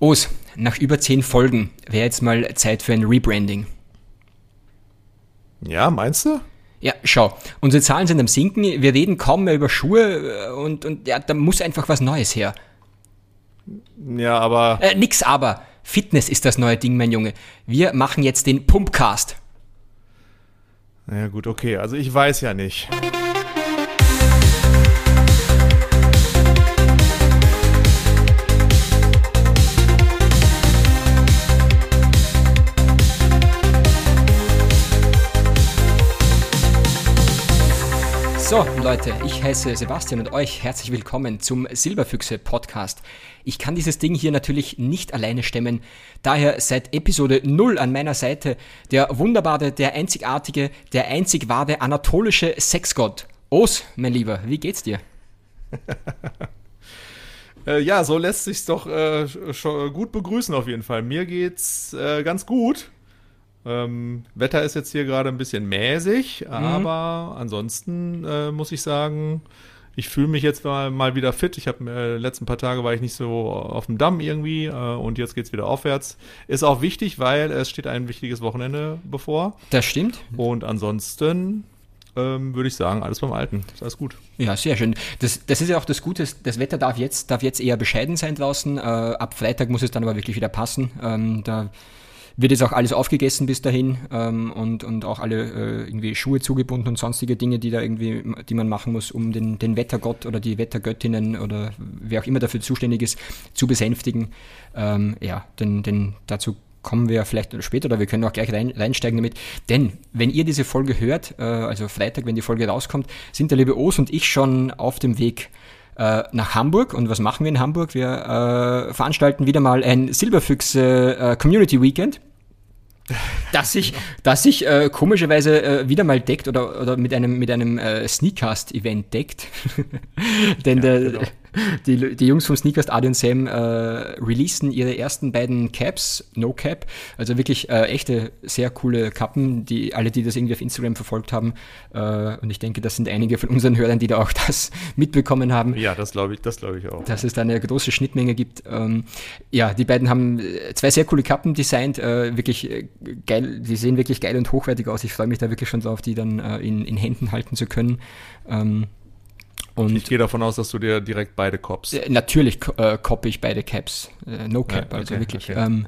Os, nach über 10 Folgen wäre jetzt mal Zeit für ein Rebranding. Ja, meinst du? Ja, schau, unsere Zahlen sind am Sinken, wir reden kaum mehr über Schuhe und ja, da muss einfach was Neues her. Ja, aber... Nix aber, Fitness ist das neue Ding, mein Junge. Wir machen jetzt den Pumpcast. Ja gut, okay, also ich weiß ja nicht. So, Leute, ich heiße Sebastian und euch herzlich willkommen zum Silberfüchse-Podcast. Ich kann dieses Ding hier natürlich nicht alleine stemmen, daher seit Episode 0 an meiner Seite der wunderbare, der einzigartige, der einzig wahre anatolische Sexgott. Os, mein Lieber, wie geht's dir? Ja, so lässt sich's doch schon gut begrüßen auf jeden Fall. Mir geht's ganz gut. Wetter ist jetzt hier gerade ein bisschen mäßig, aber ansonsten muss ich sagen, ich fühle mich jetzt mal wieder fit. Ich habe letzten paar Tage war ich nicht so auf dem Damm irgendwie und jetzt geht's wieder aufwärts. Ist auch wichtig, weil es steht ein wichtiges Wochenende bevor. Das stimmt. Und ansonsten würde ich sagen, alles beim Alten. Ist alles gut. Ja, sehr schön. Das ist ja auch das Gute, das Wetter darf jetzt eher bescheiden sein draußen. Ab Freitag muss es dann aber wirklich wieder passen. Da wird jetzt auch alles aufgegessen bis dahin und auch alle irgendwie Schuhe zugebunden und sonstige Dinge, die man machen muss, um den Wettergott oder die Wettergöttinnen oder wer auch immer dafür zuständig ist, zu besänftigen. Denn dazu kommen wir vielleicht später oder wir können auch gleich reinsteigen damit. Denn wenn ihr diese Folge hört, also Freitag, wenn die Folge rauskommt, sind der liebe Os und ich schon auf dem Weg nach Hamburg. Und was machen wir in Hamburg? Wir veranstalten wieder mal ein Silberfüchse Community Weekend, das sich komischerweise wieder mal deckt oder mit einem Sneakcast-Event deckt. Denn genau. Die Jungs vom Sneakcast, Adi und Sam, releasen ihre ersten beiden Caps, No Cap, also wirklich echte, sehr coole Kappen, die das irgendwie auf Instagram verfolgt haben. Und ich denke, das sind einige von unseren Hörern, die da auch das mitbekommen haben. Ja, das glaube ich auch. Dass es da eine große Schnittmenge gibt. Die beiden haben 2 sehr coole Kappen designt, wirklich geil, die sehen wirklich geil und hochwertig aus. Ich freue mich da wirklich schon drauf, die dann in Händen halten zu können. Und ich gehe davon aus, dass du dir direkt beide coppst. Natürlich coppe ich beide Caps. No Cap, also wirklich. Okay.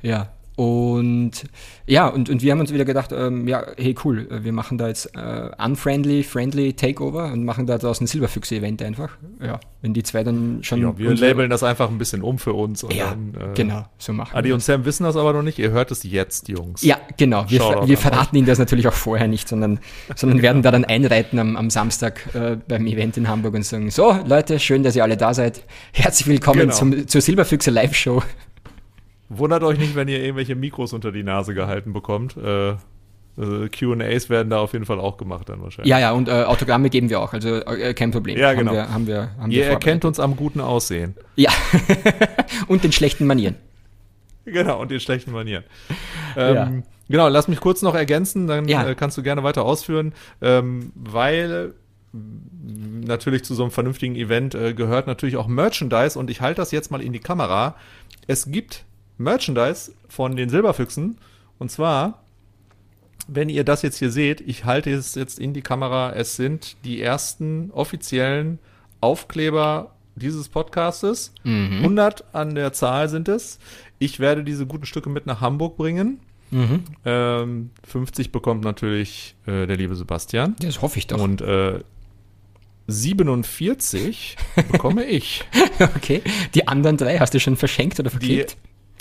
Und wir haben uns wieder gedacht, hey cool, wir machen da jetzt friendly Takeover und machen da draußen ein Silberfüchse-Event einfach. Ja, wenn die zwei dann schon... Ja, wir labeln das einfach ein bisschen um für uns. Und ja, dann, genau, so machen wir. Adi und Sam wissen das aber noch nicht, ihr hört es jetzt, Jungs. Ja, genau, wir verraten ihnen das natürlich auch vorher nicht, sondern werden da dann einreiten am Samstag beim Event in Hamburg und sagen, so Leute, schön, dass ihr alle da seid. Herzlich willkommen zur Silberfüchse Live-Show. Wundert euch nicht, wenn ihr irgendwelche Mikros unter die Nase gehalten bekommt. Q&As werden da auf jeden Fall auch gemacht dann wahrscheinlich. Ja, und Autogramme geben wir auch, also kein Problem. Ja, genau. Haben wir ihr erkennt uns am guten Aussehen. Ja, und den schlechten Manieren. Genau, und den schlechten Manieren. Genau, lass mich kurz noch ergänzen, dann kannst du gerne weiter ausführen, weil natürlich zu so einem vernünftigen Event gehört natürlich auch Merchandise und ich halte das jetzt mal in die Kamera. Es gibt Merchandise von den Silberfüchsen und zwar, wenn ihr das jetzt hier seht, ich halte es jetzt in die Kamera, es sind die ersten offiziellen Aufkleber dieses Podcastes. 100 an der Zahl sind es. Ich werde diese guten Stücke mit nach Hamburg bringen. 50 bekommt natürlich der liebe Sebastian. Das hoffe ich doch. Und 47 bekomme ich. Okay. Die anderen 3 hast du schon verschenkt oder verklebt?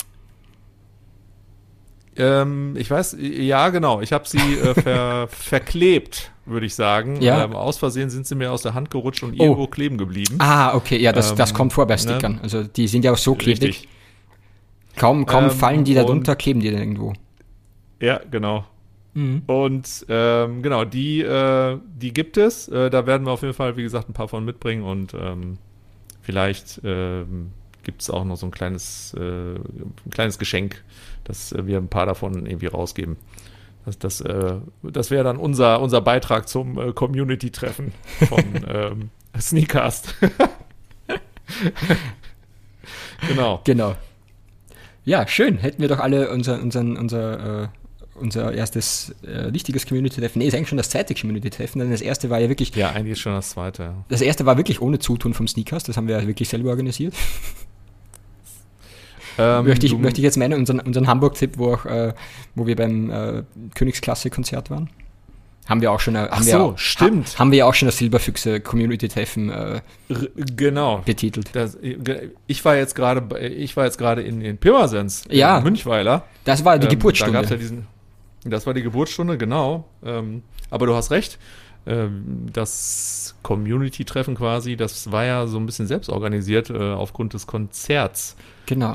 Ich weiß, ja genau, ich habe sie verklebt, würde ich sagen. Ja. Aus Versehen sind sie mir aus der Hand gerutscht und irgendwo kleben geblieben. Ah, okay, ja, das kommt vor bei Stickern. Ne? Also die sind ja auch so klebrig. Richtig. Kaum fallen die da drunter, kleben die dann irgendwo. Ja, genau. Und genau, die gibt es. Da werden wir auf jeden Fall, wie gesagt, ein paar von mitbringen und vielleicht gibt es auch noch so ein kleines Geschenk, dass wir ein paar davon irgendwie rausgeben. Das wäre dann unser Beitrag zum Community-Treffen von Sneakcast. Genau. Ja, schön. Hätten wir doch alle unser erstes richtiges Community-Treffen. Nee, ist eigentlich schon das zweite Community-Treffen, denn das erste war ja wirklich... Ja, eigentlich ist schon das zweite. Ja. Das erste war wirklich ohne Zutun vom Sneakers, das haben wir ja wirklich selber organisiert. Möchte ich jetzt meinen, unseren Hamburg-Tipp, wo wir beim Königsklasse-Konzert waren. Haben wir auch schon stimmt. Haben wir ja auch schon das Silberfüchse Community-Treffen genau betitelt. Ich war jetzt gerade in Pirmasens, ja, in Münchweiler. Das war die Geburtsstunde. Da gab's ja das war die Geburtsstunde, genau. Aber du hast recht. Das Community-Treffen quasi, das war ja so ein bisschen selbst organisiert aufgrund des Konzerts. Genau.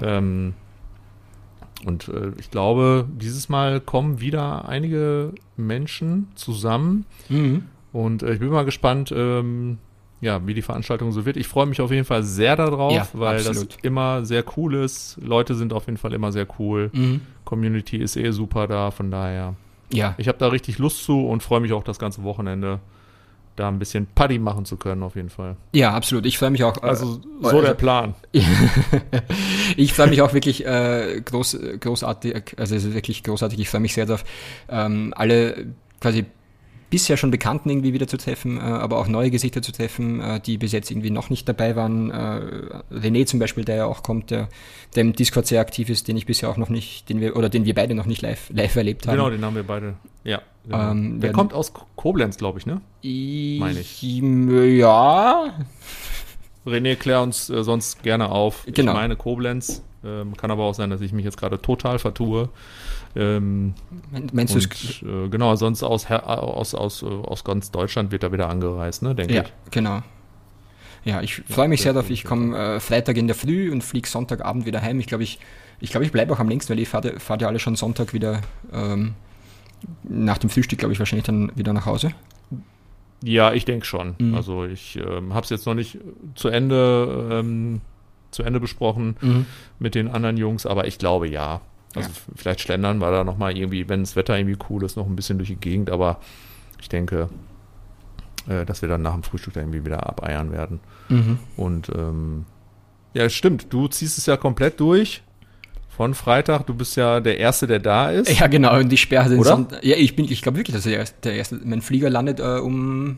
Und ich glaube, dieses Mal kommen wieder einige Menschen zusammen. Mhm. Und ich bin mal gespannt, wie die Veranstaltung so wird. Ich freue mich auf jeden Fall sehr darauf, weil absolut. Das immer sehr cool ist. Leute sind auf jeden Fall immer sehr cool. Mhm. Community ist super da, von daher. Ja. Ich habe da richtig Lust zu und freue mich auch das ganze Wochenende, da ein bisschen Party machen zu können, auf jeden Fall. Ja, absolut. Ich freue mich auch. Also der Plan. Ich freue mich auch wirklich großartig, also es ist wirklich großartig. Ich freue mich sehr darauf, alle quasi bisher schon Bekannten irgendwie wieder zu treffen, aber auch neue Gesichter zu treffen, die bis jetzt irgendwie noch nicht dabei waren. René zum Beispiel, der ja auch kommt, der im Discord sehr aktiv ist, den ich bisher auch noch nicht, den wir beide noch nicht live erlebt haben. Genau, den haben wir beide. Ja. Genau. Der kommt aus Koblenz, glaube ich, ne? Meine ich. Ja. René, klär uns sonst gerne auf. Genau. Ich meine Koblenz. Kann aber auch sein, dass ich mich jetzt gerade total vertue. Meinst du es? Genau, sonst aus ganz Deutschland wird er wieder angereist, ne, denke ich. Ja, genau. Ja, ich freue mich sehr darauf. Ich komme Freitag in der Früh und fliege Sonntagabend wieder heim. Ich glaube, ich bleibe auch am längsten, weil ihr fahrt ja alle schon Sonntag wieder nach dem Frühstück, glaube ich, wahrscheinlich dann wieder nach Hause. Ja, ich denke schon. Mhm. Also ich habe es jetzt noch nicht zu Ende besprochen mit den anderen Jungs, aber ich glaube ja. Also vielleicht schlendern wir da nochmal irgendwie, wenn das Wetter irgendwie cool ist, noch ein bisschen durch die Gegend, aber ich denke, dass wir dann nach dem Frühstück da irgendwie wieder abeiern werden. Mhm. Und ja, stimmt, du ziehst es ja komplett durch. Von Freitag, du bist ja der Erste, der da ist. Ja, genau, und die Sperre sind Sonntag. Ja, ich glaube wirklich, dass der Erste. Mein Flieger landet um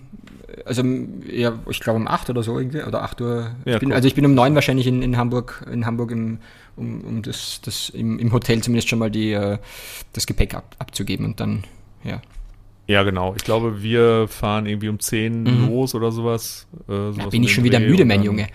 8 oder so irgendwie, oder 8 Uhr. Ja, ich bin um 9 wahrscheinlich in Hamburg um das im Hotel zumindest schon mal das Gepäck abzugeben und dann, ja. Ja, genau. Ich glaube, wir fahren irgendwie um 10 los oder sowas. Da bin ich schon wieder müde, mein Junge.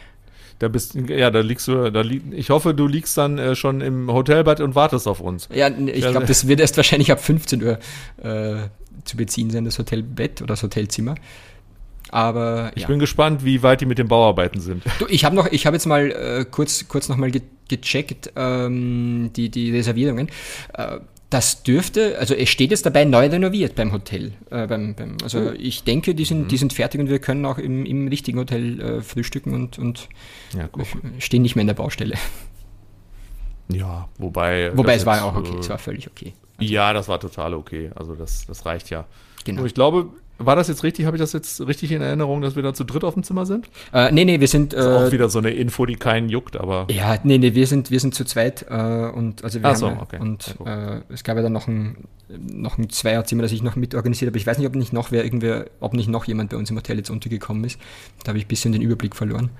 Ich hoffe, du liegst dann schon im Hotelbett und wartest auf uns. Ja, ich glaube, das wird erst wahrscheinlich ab 15 Uhr zu beziehen sein, das Hotelbett oder das Hotelzimmer. Aber ich bin gespannt, wie weit die mit den Bauarbeiten sind. Du, ich habe jetzt mal kurz noch mal gecheckt, die Reservierungen. Das dürfte, also es steht jetzt dabei neu renoviert beim Hotel. Ich denke, die sind fertig und wir können auch im richtigen Hotel frühstücken und stehen nicht mehr in der Baustelle. Ja, wobei es war ja auch okay, es war völlig okay. Also, ja, das war total okay. Also das reicht ja. Genau. Und ich glaube, war das jetzt richtig? Habe ich das jetzt richtig in Erinnerung, dass wir da zu dritt auf dem Zimmer sind? Nee, wir sind... Das ist auch wieder so eine Info, die keinen juckt, aber... Ja, nee, wir sind zu zweit und also wir haben, okay. Und es gab ja dann noch ein Zweierzimmer, das ich noch mit organisiert habe. Ich weiß nicht, ob nicht noch jemand bei uns im Hotel jetzt untergekommen ist. Da habe ich ein bisschen den Überblick verloren.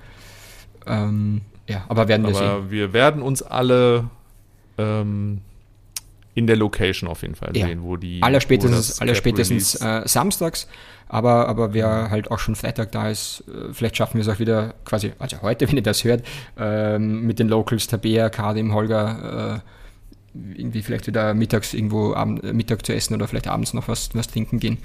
Aber werden wir sehen. Aber wir werden uns alle in der Location auf jeden Fall sehen, wo die... Allerspätestens samstags, aber wer halt auch schon Freitag da ist, vielleicht schaffen wir es auch wieder quasi, also heute, wenn ihr das hört, mit den Locals, Tabea, Karim, Holger, irgendwie vielleicht wieder mittags irgendwo Mittag zu essen oder vielleicht abends noch was trinken gehen.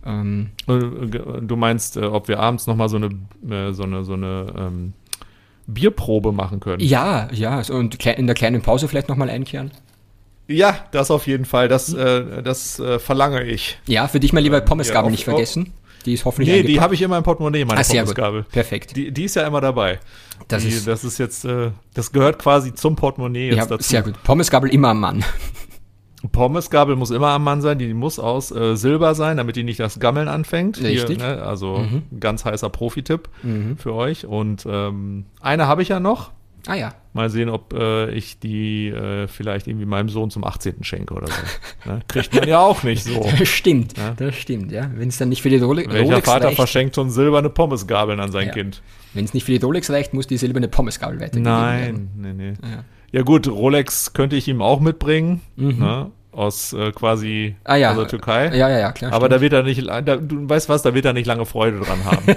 Du meinst, ob wir abends nochmal so eine Bierprobe machen können? Ja, und in der kleinen Pause vielleicht nochmal einkehren. Ja, das auf jeden Fall. Das verlange ich. Ja, für dich mal lieber Pommesgabel nicht vergessen. Die ist hoffentlich eingepackt. Die habe ich immer im Portemonnaie, meine Pommesgabel. Perfekt. Die ist ja immer dabei. Das ist jetzt, das gehört quasi zum Portemonnaie jetzt dazu. Sehr gut. Pommesgabel immer am Mann. Pommesgabel muss immer am Mann sein, die muss aus Silber sein, damit die nicht das Gammeln anfängt. Richtig. Hier, ne? Also ganz heißer Profi-Tipp für euch. Und eine habe ich ja noch. Ah ja. Mal sehen, ob ich die vielleicht irgendwie meinem Sohn zum 18. schenke oder so. Ne? Kriegt man ja auch nicht so. Das stimmt, ja? Das stimmt, ja. Wenn es dann nicht für die Welcher Rolex Vater reicht, verschenkt schon silberne Pommesgabeln an sein Kind? Wenn es nicht für die Rolex reicht, muss die silberne Pommesgabel weitergegeben werden. Nein, nee. Ja gut, Rolex könnte ich ihm auch mitbringen, ne? Aus quasi aus der Türkei. Ja, klar. Aber da wird er nicht, du weißt was, da wird er nicht lange Freude dran haben.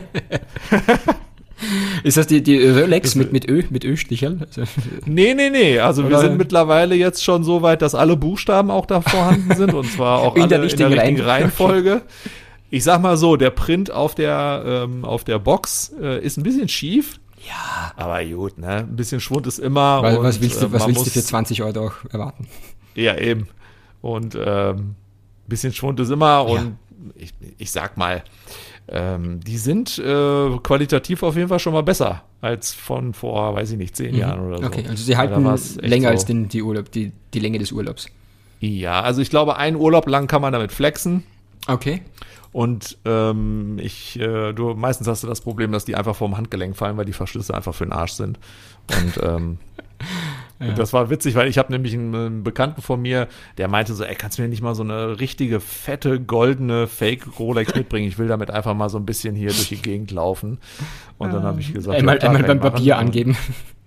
Ist das die Rolex mit Ö-Sticherl? Also, nee. Also wir sind mittlerweile jetzt schon so weit, dass alle Buchstaben auch da vorhanden sind und zwar auch in der richtigen Reihenfolge. Ich sag mal so, der Print auf der Box ist ein bisschen schief. Ja. Aber gut, ne? Ein bisschen Schwund ist immer. Weil, was willst du für 20 Euro auch erwarten? Ja, eben. Und ein bisschen Schwund ist immer. Und ich sag mal, die sind qualitativ auf jeden Fall schon mal besser als von vor, weiß ich nicht, 10 Jahren oder so. Okay, also sie halten länger als die Länge des Urlaubs. Ja, also ich glaube, einen Urlaub lang kann man damit flexen. Okay. Und meistens hast du das Problem, dass die einfach vom Handgelenk fallen, weil die Verschlüsse einfach für den Arsch sind. Und das war witzig, weil ich habe nämlich einen Bekannten von mir, der meinte so, kannst du mir nicht mal so eine richtige, fette, goldene Fake-Rolex mitbringen? Ich will damit einfach mal so ein bisschen hier durch die Gegend laufen. Und dann habe ich gesagt, einmal beim Papier angeben.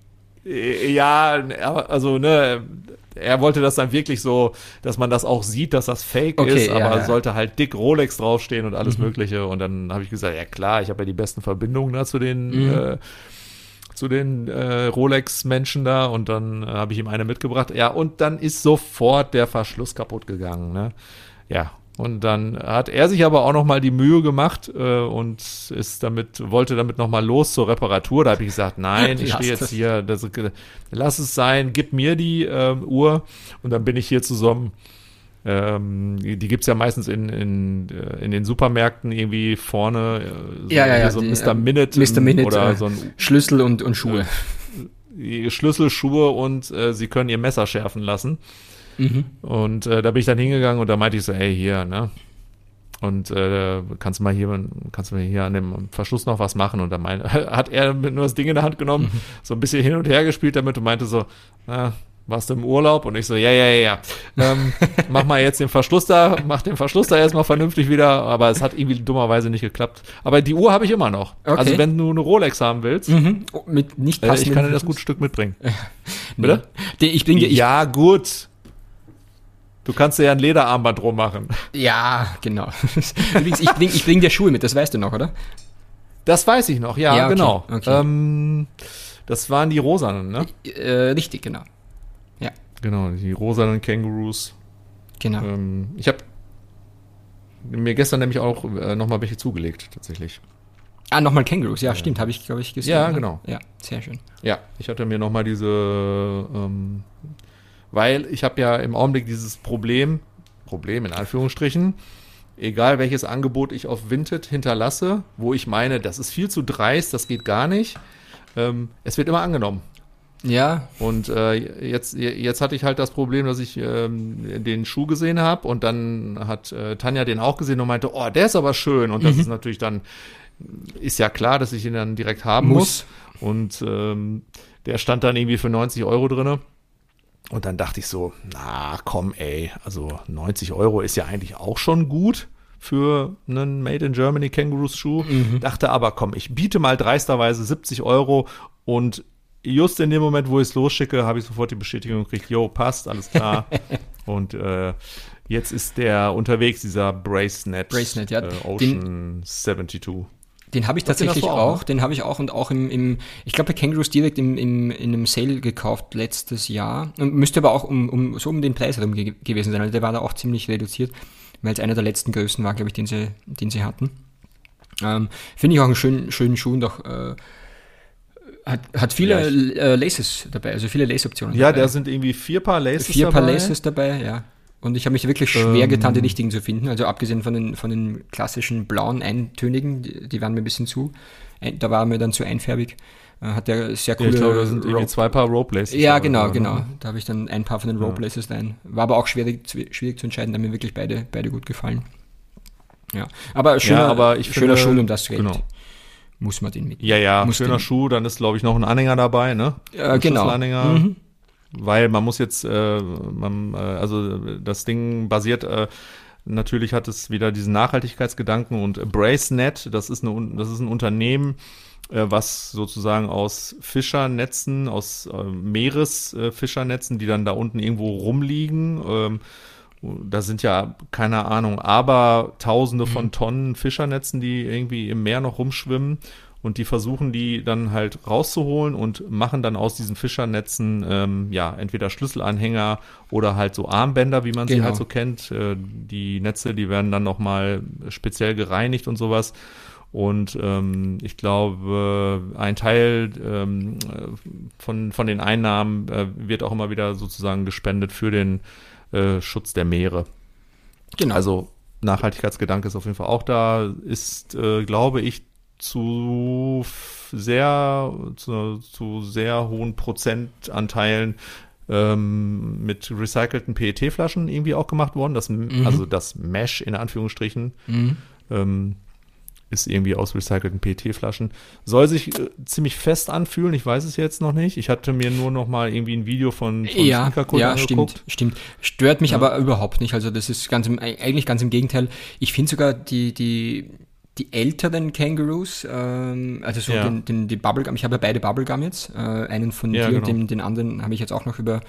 Ja, also, ne, er wollte das dann wirklich so, dass man das auch sieht, dass das Fake ist, aber sollte halt dick Rolex draufstehen und alles Mögliche. Und dann habe ich gesagt, ja klar, ich habe ja die besten Verbindungen da zu den Rolex-Menschen da, und dann habe ich ihm eine mitgebracht. Ja, und dann ist sofort der Verschluss kaputt gegangen, ne? Ja, und dann hat er sich aber auch noch mal die Mühe gemacht und wollte damit noch mal los zur Reparatur. Da habe ich gesagt, nein, ich stehe jetzt hier, lass es sein, gib mir die Uhr. Und dann bin ich hier zusammen. Die gibt's ja meistens in den Supermärkten irgendwie vorne. So Mr. Minute oder so ein Schlüssel und Schuhe. Schlüssel, Schuhe und sie können ihr Messer schärfen lassen. Und da bin ich dann hingegangen und da meinte ich so, hey, hier, ne? Und kannst du mal hier an dem Verschluss noch was machen? Und dann hat er nur das Ding in der Hand genommen, so ein bisschen hin und her gespielt damit und meinte so, warst du im Urlaub? Und ich so, ja. Mach mal jetzt den Verschluss da erstmal vernünftig wieder, aber es hat irgendwie dummerweise nicht geklappt. Aber die Uhr habe ich immer noch. Okay. Also wenn du eine Rolex haben willst, mit nicht passenden ich kann dir das gute Stück mitbringen. Bitte? Ja, gut. Du kannst dir ja ein Lederarmband drum machen. Ja, genau. Übrigens, ich bring dir Schuhe mit, das weißt du noch, oder? Das weiß ich noch, ja okay, genau. Okay. Das waren die rosanen, ne? Richtig, genau. Ja. Genau, die rosanen Kangaroos. Genau. Ich habe mir gestern nämlich auch nochmal welche zugelegt, tatsächlich. Nochmal Kangaroos, ja, stimmt, habe ich, glaube ich, gesehen. Ja, genau. Ja, sehr schön. Ja, ich hatte mir nochmal diese, weil ich habe ja im Augenblick dieses Problem in Anführungsstrichen, egal welches Angebot ich auf Vinted hinterlasse, wo ich meine, das ist viel zu dreist, das geht gar nicht, es wird immer angenommen. Ja. Und jetzt hatte ich halt das Problem, dass ich den Schuh gesehen habe und dann hat Tanja den auch gesehen und meinte, oh, der ist aber schön. Und das ist natürlich dann, ist ja klar, dass ich ihn dann direkt haben muss. Und der stand dann irgendwie für 90 Euro drinne. Und dann dachte ich so, na komm ey, also 90 Euro ist ja eigentlich auch schon gut für einen Made in Germany Kangaroos Schuh. Dachte aber, komm, ich biete mal dreisterweise 70 Euro und just in dem Moment, wo ich es losschicke, habe ich sofort die Bestätigung gekriegt, jo, passt, alles klar. Und jetzt ist der unterwegs, dieser Bracenet ja. Ocean 72. Den habe ich tatsächlich auch. Den habe ich auch und auch ich glaube, bei Kangaroos direkt in einem Sale gekauft letztes Jahr. Und müsste aber auch um den Preis herum gewesen sein. Also der war da auch ziemlich reduziert, weil es einer der letzten Größen war, glaube ich, den sie hatten. Finde ich auch einen schönen Schuh und auch hat viele Laces dabei, also viele Lace-Optionen. Ja, da sind irgendwie 4 Paar Laces dabei. 4 Paar Laces dabei, ja. Und ich habe mich wirklich schwer getan, die richtigen zu finden. Also abgesehen von den klassischen blauen eintönigen, die waren mir ein bisschen da war mir dann zu einfärbig. Hat der sehr coole... ich glaube, da sind irgendwie 2 Paar Rope Laces. Ja, genau. Da habe ich dann ein paar von den Rope Laces rein. War aber auch schwierig zu entscheiden, da haben mir wirklich beide gut gefallen. Ja, aber schöner Schuh um das Geld. Genau. muss man den mitnehmen. Ja, schöner Schuh, dann ist, glaube ich, noch ein Anhänger dabei, ne? Genau. Schlüsselanhänger, weil man muss jetzt, also das Ding basiert, natürlich hat es wieder diesen Nachhaltigkeitsgedanken und BraceNet, das ist ein Unternehmen, was sozusagen aus Fischernetzen, aus Meeresfischernetzen, die dann da unten irgendwo rumliegen, da sind ja, keine Ahnung, aber Tausende von Tonnen Fischernetzen, die irgendwie im Meer noch rumschwimmen und die versuchen, die dann halt rauszuholen und machen dann aus diesen Fischernetzen entweder Schlüsselanhänger oder halt so Armbänder, wie man sie halt so kennt. Die Netze, die werden dann nochmal speziell gereinigt und sowas. Und ich glaube, ein Teil von den Einnahmen wird auch immer wieder sozusagen gespendet für den Schutz der Meere. Genau. Also Nachhaltigkeitsgedanke ist auf jeden Fall auch da, ist, glaube ich, zu sehr hohen Prozentanteilen mit recycelten PET-Flaschen irgendwie auch gemacht worden. Also das Mesh in Anführungsstrichen ist irgendwie aus recycelten PET-Flaschen. Soll sich ziemlich fest anfühlen, ich weiß es jetzt noch nicht. Ich hatte mir nur noch mal irgendwie ein Video von Sneakerkult angeguckt. Stimmt. Stört mich aber überhaupt nicht. Also das ist eigentlich ganz im Gegenteil. Ich finde sogar die älteren Kangaroos, also so die Bubblegum, ich habe ja beide Bubblegum jetzt, einen von dir und den anderen habe ich jetzt auch noch über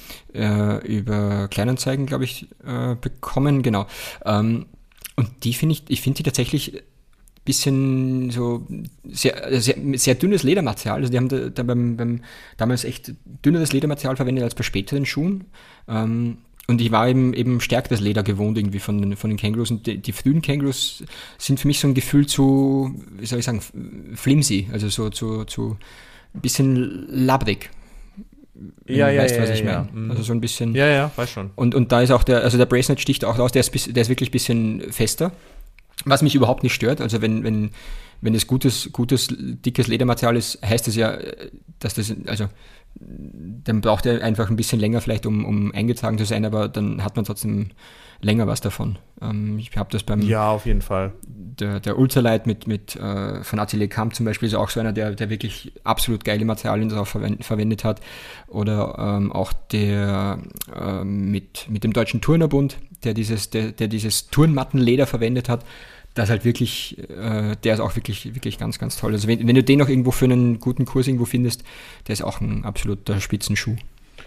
Kleinanzeigen, glaube ich, bekommen, genau. Und die finde ich finde die tatsächlich bisschen so sehr, sehr, sehr dünnes Ledermaterial, also die haben da beim damals echt dünneres Ledermaterial verwendet als bei späteren Schuhen. Und ich war eben stärkeres Leder gewohnt irgendwie von den Kangaroos. Und die frühen Kangaroos sind für mich so ein Gefühl zu, wie soll ich sagen, flimsy, also so zu ein bisschen labbrig. Weißt du, was ich meine? Also so ein bisschen. Ja, weiß schon. Und da ist auch der BraceNet sticht auch raus, der ist wirklich ein bisschen fester. Was mich überhaupt nicht stört, also wenn es gutes, dickes Ledermaterial ist, heißt das ja, dass das, also dann braucht er einfach ein bisschen länger vielleicht, um eingetragen zu sein, aber dann hat man trotzdem länger was davon. Ich habe das beim auf jeden Fall. Der Ultralight mit von Atelier Kamp zum Beispiel ist auch so einer, der wirklich absolut geile Materialien darauf verwendet hat. Oder auch der mit dem Deutschen Turnerbund, der dieses Turnmattenleder verwendet hat. Das halt wirklich, der ist auch wirklich, wirklich ganz, ganz toll. Also wenn du den noch irgendwo für einen guten Kurs irgendwo findest, der ist auch ein absoluter Spitzenschuh.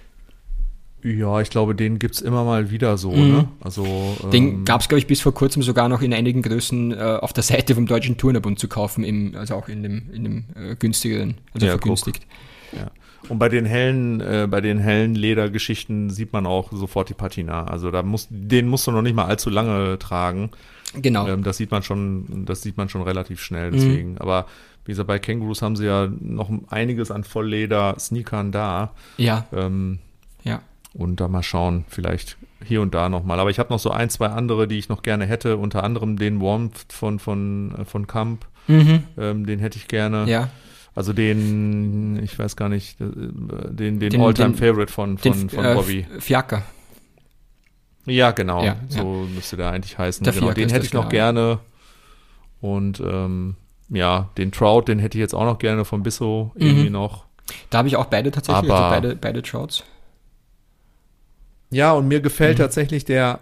Ja, ich glaube, den gibt's immer mal wieder so, ne? Also den gab's, glaube ich, bis vor kurzem sogar noch in einigen Größen auf der Seite vom Deutschen Turnerbund zu kaufen, also auch in dem günstigeren, also vergünstigt. Ja. Und bei den hellen Ledergeschichten sieht man auch sofort die Patina. Also den musst du noch nicht mal allzu lange tragen. Genau. Das sieht man schon relativ schnell, deswegen. Aber wie gesagt, bei Kangaroos haben sie ja noch einiges an Vollleder-Sneakern da. Ja. Ja. Und da mal schauen, vielleicht hier und da nochmal. Aber ich habe noch so 1, 2 andere, die ich noch gerne hätte, unter anderem den Warmth von Kamp. Den hätte ich gerne. Ja. Also den, ich weiß gar nicht, den All-Time-Favorite von Bobby. Fiaker. Ja, genau. Ja, so müsste der eigentlich heißen. Genau, den hätte ich noch gerne. Und den Trout, den hätte ich jetzt auch noch gerne von Bissau irgendwie noch. Da habe ich auch beide tatsächlich, also beide Trouts. Ja, und mir gefällt tatsächlich der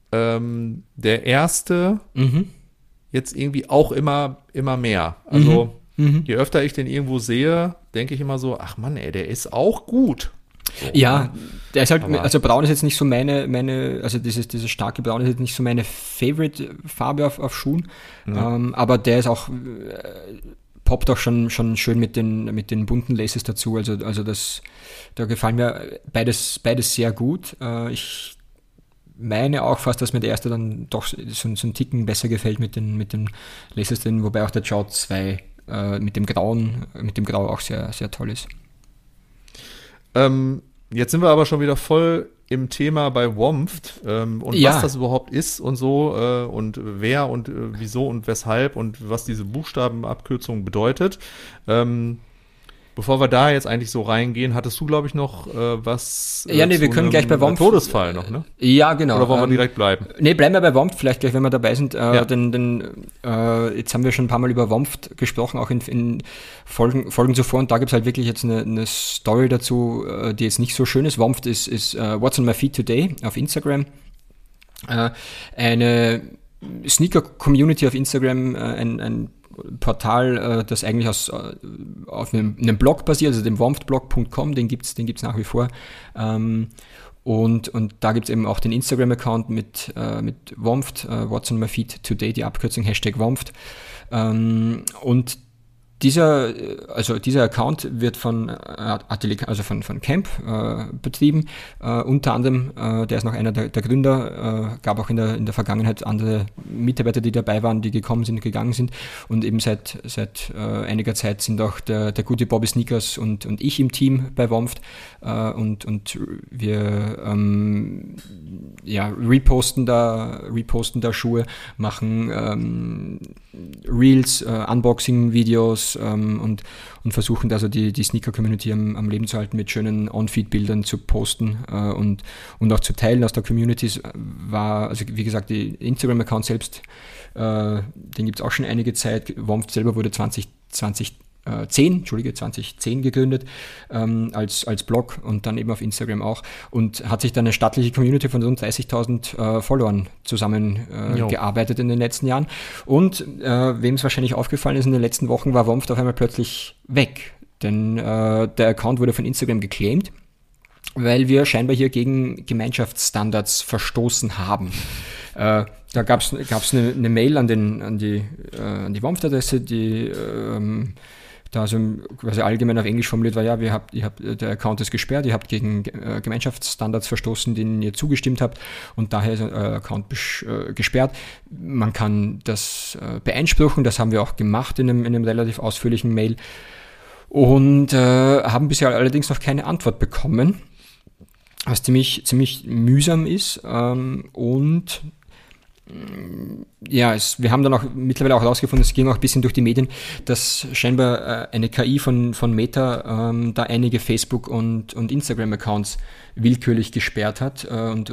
erste jetzt irgendwie auch immer mehr. Also je öfter ich den irgendwo sehe, denke ich immer so, ach Mann, ey, der ist auch gut. So, ja, der ist halt, also braun ist jetzt nicht so meine, also dieses starke Braun ist jetzt nicht so meine Favorite-Farbe auf Schuhen, aber der ist auch, poppt auch schon schön mit den bunten Laces dazu, also da gefallen mir beides sehr gut. Ich meine auch fast, dass mir der erste dann doch so einen Ticken besser gefällt mit den Laces drin, wobei auch der Trout 2 mit dem Grau auch sehr, sehr toll ist. Jetzt sind wir aber schon wieder voll im Thema bei Warmth und was das überhaupt ist und so und wer und wieso und weshalb und was diese Buchstabenabkürzung bedeutet. Bevor wir da jetzt eigentlich so reingehen, hattest du, glaube ich, noch was ja, nee, wir können gleich bei WOMF. Todesfall noch, ne? Ja, genau. Oder wollen wir direkt bleiben? Nee, bleiben wir bei WOMF vielleicht gleich, wenn wir dabei sind. Denn jetzt haben wir schon ein paar Mal über WOMF gesprochen, auch in Folgen zuvor. Und da gibt es halt wirklich jetzt eine Story dazu, die jetzt nicht so schön ist. WOMF ist What's on my feed today auf Instagram. Eine Sneaker-Community auf Instagram, ein Portal, das eigentlich auf einem Blog basiert, also dem womftblog.com, den gibt's nach wie vor. Und da gibt's eben auch den Instagram-Account mit Womft, What's on my feed today, die Abkürzung #Womft. Und dieser Account wird von Atelier, also von Camp betrieben. Unter anderem, der ist noch einer der Gründer, gab auch in der Vergangenheit andere Mitarbeiter, die dabei waren, die gekommen sind, gegangen sind. Und eben seit einiger Zeit sind auch der gute Bobby Sneakers und ich im Team bei Womft. Und wir reposten da Schuhe, machen Reels, Unboxing-Videos und versuchen also die Sneaker-Community am Leben zu halten, mit schönen On-Feed-Bildern zu posten und auch zu teilen aus der Community. Also wie gesagt, die Instagram-Account selbst, den gibt es auch schon einige Zeit. Womft selber wurde 2010 gegründet, als Blog und dann eben auf Instagram auch, und hat sich dann eine stattliche Community von rund 30.000 Followern zusammengearbeitet in den letzten Jahren. Und wem es wahrscheinlich aufgefallen ist, in den letzten Wochen war Womft auf einmal plötzlich weg, denn der Account wurde von Instagram geclaimed, weil wir scheinbar hier gegen Gemeinschaftsstandards verstoßen haben. Da gab's eine Mail an die Womft-Adresse, die da also quasi allgemein auf Englisch formuliert war, ja, der Account ist gesperrt, ihr habt gegen Gemeinschaftsstandards verstoßen, denen ihr zugestimmt habt, und daher ist euer Account gesperrt. Man kann das beeinspruchen, das haben wir auch gemacht in einem relativ ausführlichen Mail, und haben bisher allerdings noch keine Antwort bekommen, was ziemlich mühsam ist, und ja, wir haben dann auch mittlerweile auch herausgefunden, es ging auch ein bisschen durch die Medien, dass scheinbar eine KI von Meta da einige Facebook- und Instagram-Accounts willkürlich gesperrt hat.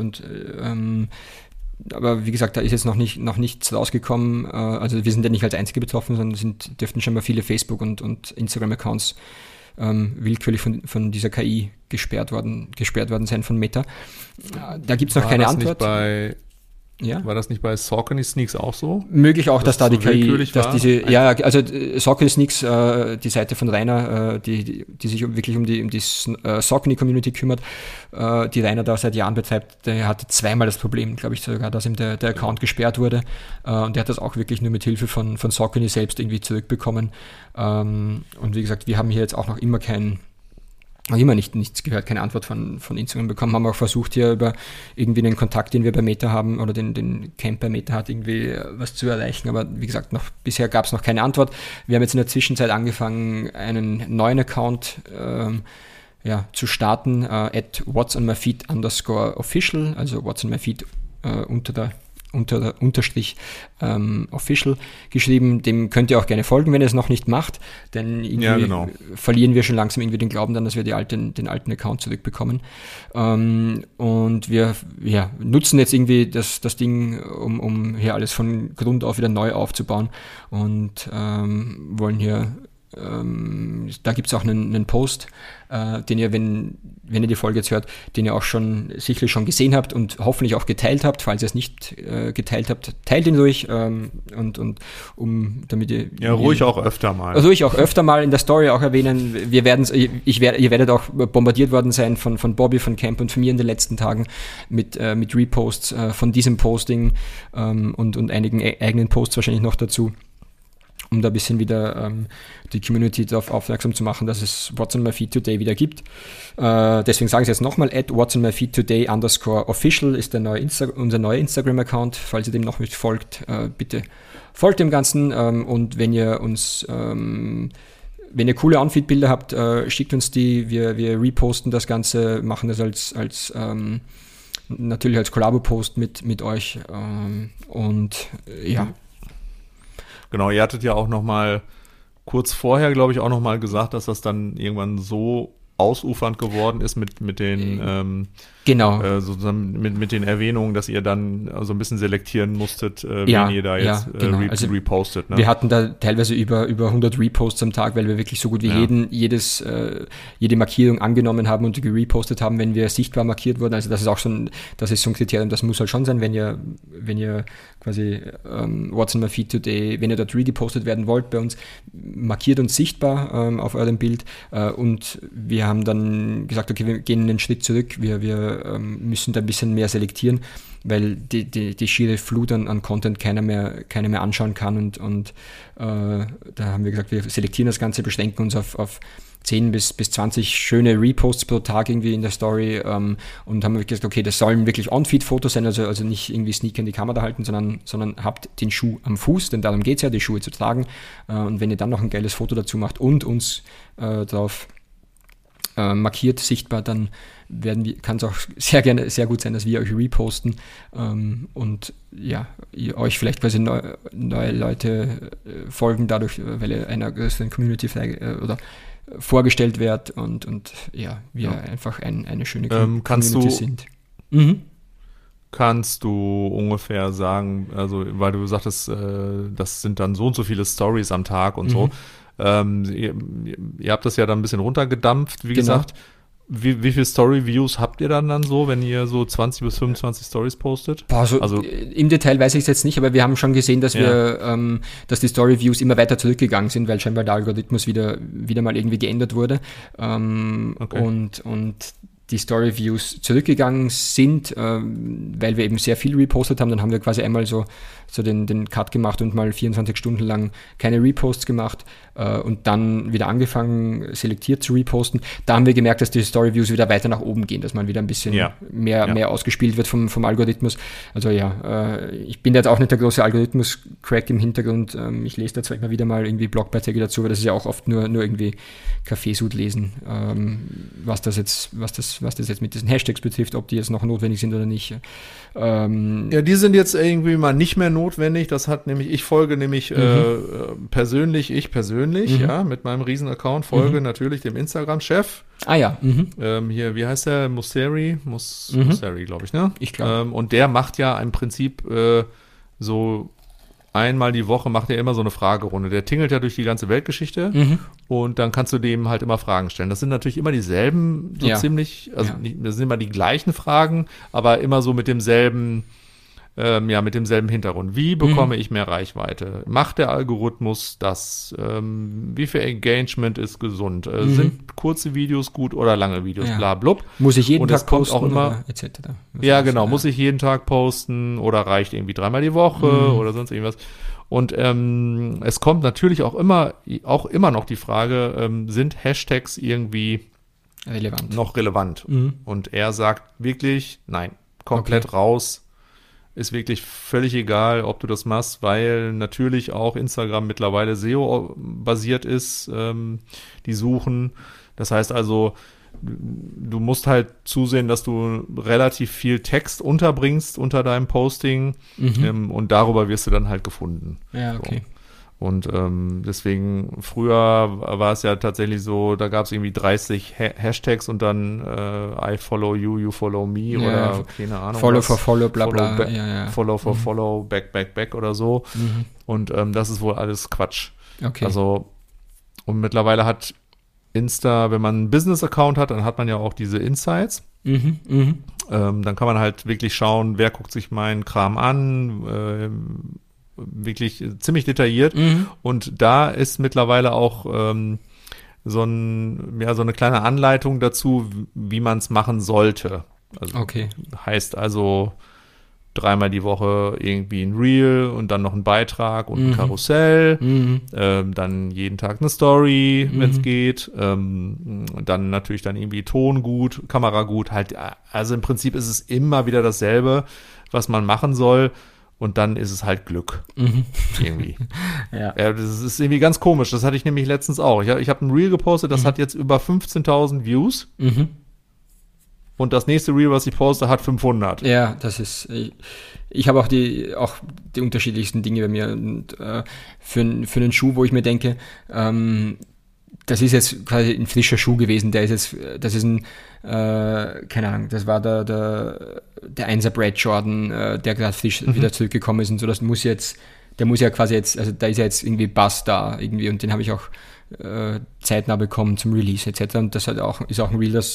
Aber wie gesagt, da ist jetzt noch nichts rausgekommen. Also wir sind ja nicht als Einzige betroffen, sondern dürften scheinbar viele Facebook- und Instagram-Accounts willkürlich von dieser KI gesperrt worden sein von Meta. Da gibt es noch keine Antwort. Ja? War das nicht bei Saucony Sneaks auch so? Möglich auch, dass da die KI, also Saucony Sneaks, die Seite von Rainer, die sich wirklich um die Saucony Community kümmert, die Rainer da seit Jahren betreibt, der hatte zweimal das Problem, glaube ich sogar, dass ihm der Account gesperrt wurde, und der hat das auch wirklich nur mit Hilfe von Saucony selbst irgendwie zurückbekommen, und wie gesagt, wir haben hier jetzt auch noch immer nichts gehört, keine Antwort von Instagram bekommen, haben auch versucht, hier über irgendwie den Kontakt, den wir bei Meta haben, oder den Camp bei Meta hat, irgendwie was zu erreichen, aber wie gesagt, bisher gab es noch keine Antwort. Wir haben jetzt in der Zwischenzeit angefangen, einen neuen Account zu starten, @whatsonmyfeed_official, also what's on my feed Unterstrich official geschrieben. Dem könnt ihr auch gerne folgen, wenn ihr es noch nicht macht, denn irgendwie verlieren wir schon langsam irgendwie den Glauben dann, dass wir den alten Account zurückbekommen. Und wir nutzen jetzt irgendwie das Ding, um hier alles von Grund auf wieder neu aufzubauen, und wollen hier da gibt es auch einen Post, den ihr, wenn ihr die Folge jetzt hört, den ihr auch sicherlich schon gesehen habt und hoffentlich auch geteilt habt. Falls ihr es nicht geteilt habt, teilt ihn ruhig, damit ihr... Ja, ruhig auch öfter mal. Ruhig auch öfter mal in der Story auch erwähnen. Ihr werdet auch bombardiert worden sein von Bobby, von Camp und von mir in den letzten Tagen mit Reposts von diesem Posting und einigen eigenen Posts wahrscheinlich noch dazu, um da ein bisschen wieder die Community darauf aufmerksam zu machen, dass es What's on my feed today wieder gibt. Deswegen sage ich es jetzt nochmal, @whatsonmyfeedtoday_official ist unser neuer Instagram-Account. Falls ihr dem noch nicht folgt, bitte folgt dem Ganzen. Und wenn ihr coole On-Feed-Bilder habt, schickt uns die. Wir reposten das Ganze, machen das natürlich als Kollabo-Post mit euch. Und ja. Genau, ihr hattet ja auch nochmal kurz vorher, glaube ich, auch noch mal gesagt, dass das dann irgendwann so ausufernd geworden ist mit den sozusagen mit den Erwähnungen, dass ihr dann so ein bisschen selektieren musstet, wen ihr da jetzt repostet. Ne? Wir hatten da teilweise über 100 Reposts am Tag, weil wir wirklich so gut wie jede Markierung angenommen haben und gerepostet haben, wenn wir sichtbar markiert wurden. Also das ist auch schon, das ist so ein Kriterium, das muss halt schon sein, wenn ihr quasi What's in my feed today, wenn ihr dort repostet werden wollt bei uns, markiert uns sichtbar auf eurem Bild und wir haben dann gesagt, okay, wir gehen einen Schritt zurück, wir müssen da ein bisschen mehr selektieren, weil die schiere Flut an Content keiner mehr anschauen kann und da haben wir gesagt, wir selektieren das Ganze, beschränken uns auf 10 bis 20 schöne Reposts pro Tag irgendwie in der Story und haben gesagt, okay, das sollen wirklich On-Feed-Fotos sein, also nicht irgendwie Sneaker in die Kamera halten, sondern habt den Schuh am Fuß, denn darum geht es ja, die Schuhe zu tragen und wenn ihr dann noch ein geiles Foto dazu macht und uns drauf markiert, sichtbar, dann kann es auch sehr gut sein, dass wir euch reposten und ja, ihr euch vielleicht quasi neue Leute folgen dadurch, weil ihr einer größeren Community oder vorgestellt werdet und ja, wir einfach eine schöne Community sind. Kannst du ungefähr sagen, also weil du sagtest, das sind dann so und so viele Stories am Tag und so, ihr habt das ja dann ein bisschen runtergedampft, wie gesagt. Wie viele Story-Views habt ihr dann so, wenn ihr so 20 bis 25 Stories postet? Also im Detail weiß ich es jetzt nicht, aber wir haben schon gesehen, dass dass die Story-Views immer weiter zurückgegangen sind, weil scheinbar der Algorithmus wieder mal irgendwie geändert wurde. Und die Story-Views zurückgegangen sind, weil wir eben sehr viel repostet haben. Dann haben wir quasi einmal so den Cut gemacht und mal 24 Stunden lang keine Reposts gemacht und dann wieder angefangen, selektiert zu reposten. Da haben wir gemerkt, dass die Story-Views wieder weiter nach oben gehen, dass man wieder ein bisschen mehr ausgespielt wird vom Algorithmus. Also ich bin da jetzt auch nicht der große Algorithmus-Crack im Hintergrund. Ich lese da zwar immer wieder mal irgendwie Blogbeiträge dazu, aber das ist ja auch oft nur irgendwie Kaffeesud lesen, was das jetzt mit diesen Hashtags betrifft, ob die jetzt noch notwendig sind oder nicht. Die sind jetzt irgendwie mal nicht mehr notwendig. Das hat nämlich, ich folge nämlich persönlich, mit meinem Riesen-Account, folge natürlich dem Instagram-Chef. Hier, wie heißt der? Musseri, glaube ich, ne? Ich glaube. Und der macht ja im Prinzip so einmal die Woche macht er immer so eine Fragerunde. Der tingelt ja durch die ganze Weltgeschichte und dann kannst du dem halt immer Fragen stellen. Das sind natürlich immer dieselben, ziemlich, das sind immer die gleichen Fragen, aber immer so mit demselben Hintergrund. Wie bekomme ich mehr Reichweite? Macht der Algorithmus das? Wie viel Engagement ist gesund? Sind kurze Videos gut oder lange Videos? Bla blub. Muss ich jeden Tag posten auch immer, etc. Ja, genau. Muss ich jeden Tag posten oder reicht irgendwie 3-mal die Woche oder sonst irgendwas? Und es kommt natürlich auch immer noch die Frage, sind Hashtags irgendwie noch relevant? Und er sagt wirklich, nein, komplett raus. Ist wirklich völlig egal, ob du das machst, weil natürlich auch Instagram mittlerweile SEO-basiert ist, die Suchen. Das heißt also, du musst halt zusehen, dass du relativ viel Text unterbringst unter deinem Posting und darüber wirst du dann halt gefunden. Ja, okay. So. Und deswegen, früher war es ja tatsächlich so, da gab es irgendwie 30 Hashtags und dann I follow you, you follow me oder keine Ahnung. Follow for follow, bla bla. Follow for follow, back oder so. Und das ist wohl alles Quatsch. Okay. Also, und mittlerweile hat Insta, wenn man einen Business-Account hat, dann hat man ja auch diese Insights. Dann kann man halt wirklich schauen, wer guckt sich meinen Kram an, wirklich ziemlich detailliert und da ist mittlerweile auch so eine kleine Anleitung dazu, wie man es machen sollte. Also heißt also 3-mal die Woche irgendwie ein Reel und dann noch ein Beitrag und ein Karussell, dann jeden Tag eine Story, wenn es geht, dann natürlich dann irgendwie Ton gut, Kamera gut, halt, also im Prinzip ist es immer wieder dasselbe, was man machen soll. Und dann ist es halt Glück. Irgendwie. Das ist irgendwie ganz komisch. Das hatte ich nämlich letztens auch. Ich habe ein Reel gepostet, das hat jetzt über 15.000 Views. und das nächste Reel, was ich poste, hat 500. Ja, das ist, ich habe auch die unterschiedlichsten Dinge bei mir und für einen Schuh, wo ich mir denke, das ist jetzt quasi ein frischer Schuh gewesen, das ist ein, keine Ahnung, das war der 1er Brad Jordan, der gerade frisch wieder zurückgekommen ist und so, der muss ja quasi jetzt, also da ist ja jetzt irgendwie Buzz da irgendwie und den habe ich auch zeitnah bekommen zum Release etc. Und das ist auch ein Reel, das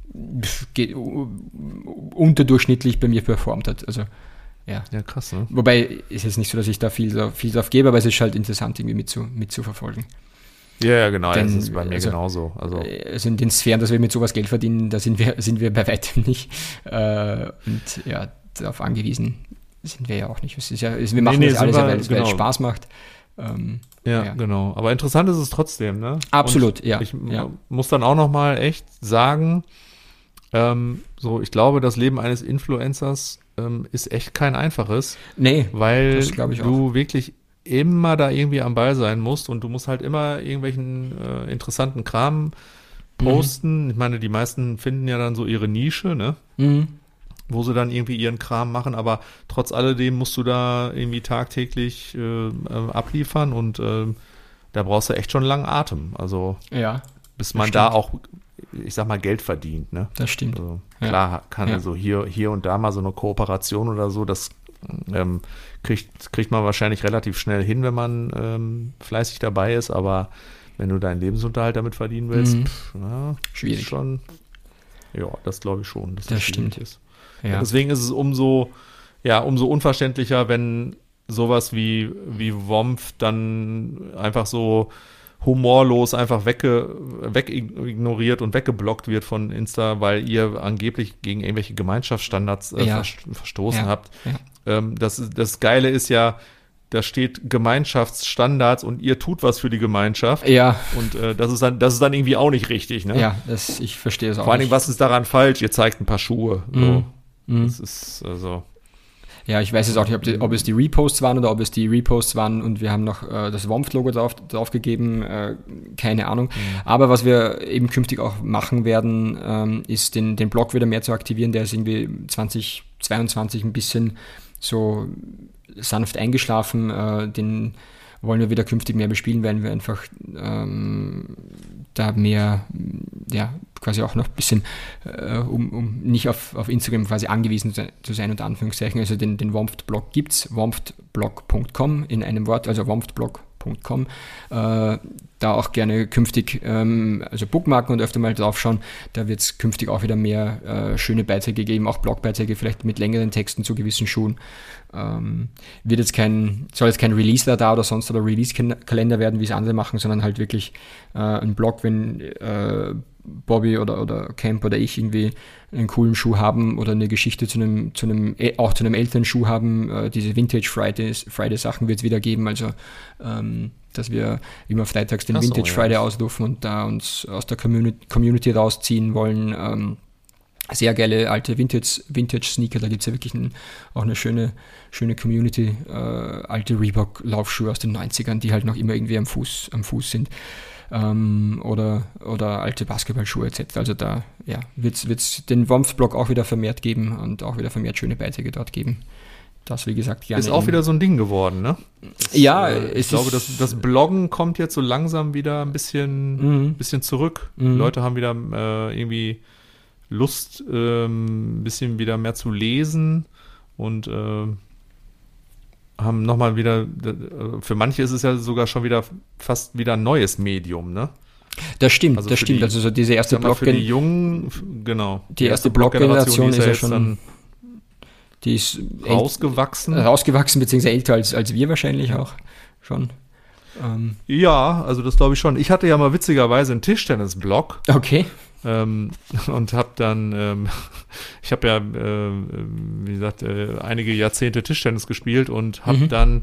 unterdurchschnittlich bei mir performt hat, also ja. Ja, krass, ne? Wobei ist jetzt nicht so, dass ich da viel drauf gebe, aber es ist halt interessant irgendwie mitzuverfolgen. Ja, genau, das ist bei mir genauso. Also in den Sphären, dass wir mit sowas Geld verdienen, da sind wir bei weitem nicht. Und ja, darauf angewiesen sind wir ja auch nicht. Wir machen das alles, weil es Spaß macht. Ja, genau. Aber interessant ist es trotzdem, ne? Absolut, und ich muss dann auch nochmal echt sagen, ich glaube, das Leben eines Influencers ist echt kein einfaches. Nee, weil das glaube ich du auch. wirklich immer da irgendwie am Ball sein musst und du musst halt immer irgendwelchen interessanten Kram posten. Ich meine, die meisten finden ja dann so ihre Nische, ne? Wo sie dann irgendwie ihren Kram machen, aber trotz alledem musst du da irgendwie tagtäglich abliefern und da brauchst du echt schon langen Atem. Also bis man da auch, ich sag mal, Geld verdient, ne? Das stimmt. Also, klar kann also hier und da mal so eine Kooperation oder so, das kriegt man wahrscheinlich relativ schnell hin, wenn man fleißig dabei ist, aber wenn du deinen Lebensunterhalt damit verdienen willst, schwierig. Ist schon, ja, das glaube ich schon, dass das stimmt. Ist. Ja. Deswegen ist es umso unverständlicher, wenn sowas wie WOMF dann einfach so humorlos einfach wegignoriert und weggeblockt wird von Insta, weil ihr angeblich gegen irgendwelche Gemeinschaftsstandards verstoßen habt. Ja. Das Geile ist ja, da steht Gemeinschaftsstandards und ihr tut was für die Gemeinschaft. Ja. Und das ist dann irgendwie auch nicht richtig, ne? Ja, ich verstehe es auch. Vor allen Dingen, was ist daran falsch? Ihr zeigt ein paar Schuhe. So. Das ist also. Ja, ich weiß jetzt auch nicht, ob es die Reposts waren oder ob es die Reposts waren und wir haben noch das WOMF-Logo draufgegeben, keine Ahnung. Aber was wir eben künftig auch machen werden, ist den Blog wieder mehr zu aktivieren. Der ist irgendwie 2022 ein bisschen so sanft eingeschlafen. Den wollen wir wieder künftig mehr bespielen, weil wir einfach da mehr, quasi auch noch ein bisschen, um nicht auf Instagram quasi angewiesen zu sein, unter Anführungszeichen. Also den WOMF-Blog gibt's, womftblog.com in einem Wort, also womftblog.com. Da auch gerne künftig, also Bookmarken und öfter mal drauf schauen. Da wird es künftig auch wieder mehr schöne Beiträge geben, auch Blogbeiträge vielleicht mit längeren Texten zu gewissen Schuhen. Soll jetzt kein Release-Radar oder sonst oder Release-Kalender werden, wie es andere machen, sondern halt wirklich ein Blog, wenn Bobby oder Camp oder ich irgendwie einen coolen Schuh haben oder eine Geschichte zu einem älteren Schuh haben. Diese Vintage Friday Sachen wird es wieder geben, also dass wir immer freitags den Vintage Friday ausrufen und da uns aus der Community rausziehen wollen. Sehr geile alte Vintage-Sneaker, da gibt es ja wirklich auch eine schöne Community, alte Reebok-Laufschuhe aus den 90ern, die halt noch immer irgendwie am Fuß sind. Oder alte Basketballschuhe etc. Also da wird's den WOMF-Blog auch wieder vermehrt geben und auch wieder vermehrt schöne Beiträge dort geben. Das, wie gesagt, gerne. Ist auch wieder so ein Ding geworden, ne? Ich glaube, das Bloggen kommt jetzt so langsam wieder ein bisschen zurück. Leute haben wieder irgendwie Lust, ein bisschen wieder mehr zu lesen und haben nochmal wieder, für manche ist es ja sogar schon wieder fast wieder ein neues Medium, ne? Das stimmt, also so diese erste Für die Jungen, genau. Die erste Blog-Generation ist ja schon, die ist rausgewachsen, beziehungsweise älter als wir wahrscheinlich auch schon. Ja, also das glaube ich schon. Ich hatte ja mal witzigerweise einen Tischtennis-Blog. Okay. Und habe dann, ich habe ja, wie gesagt, einige Jahrzehnte Tischtennis gespielt und habe dann,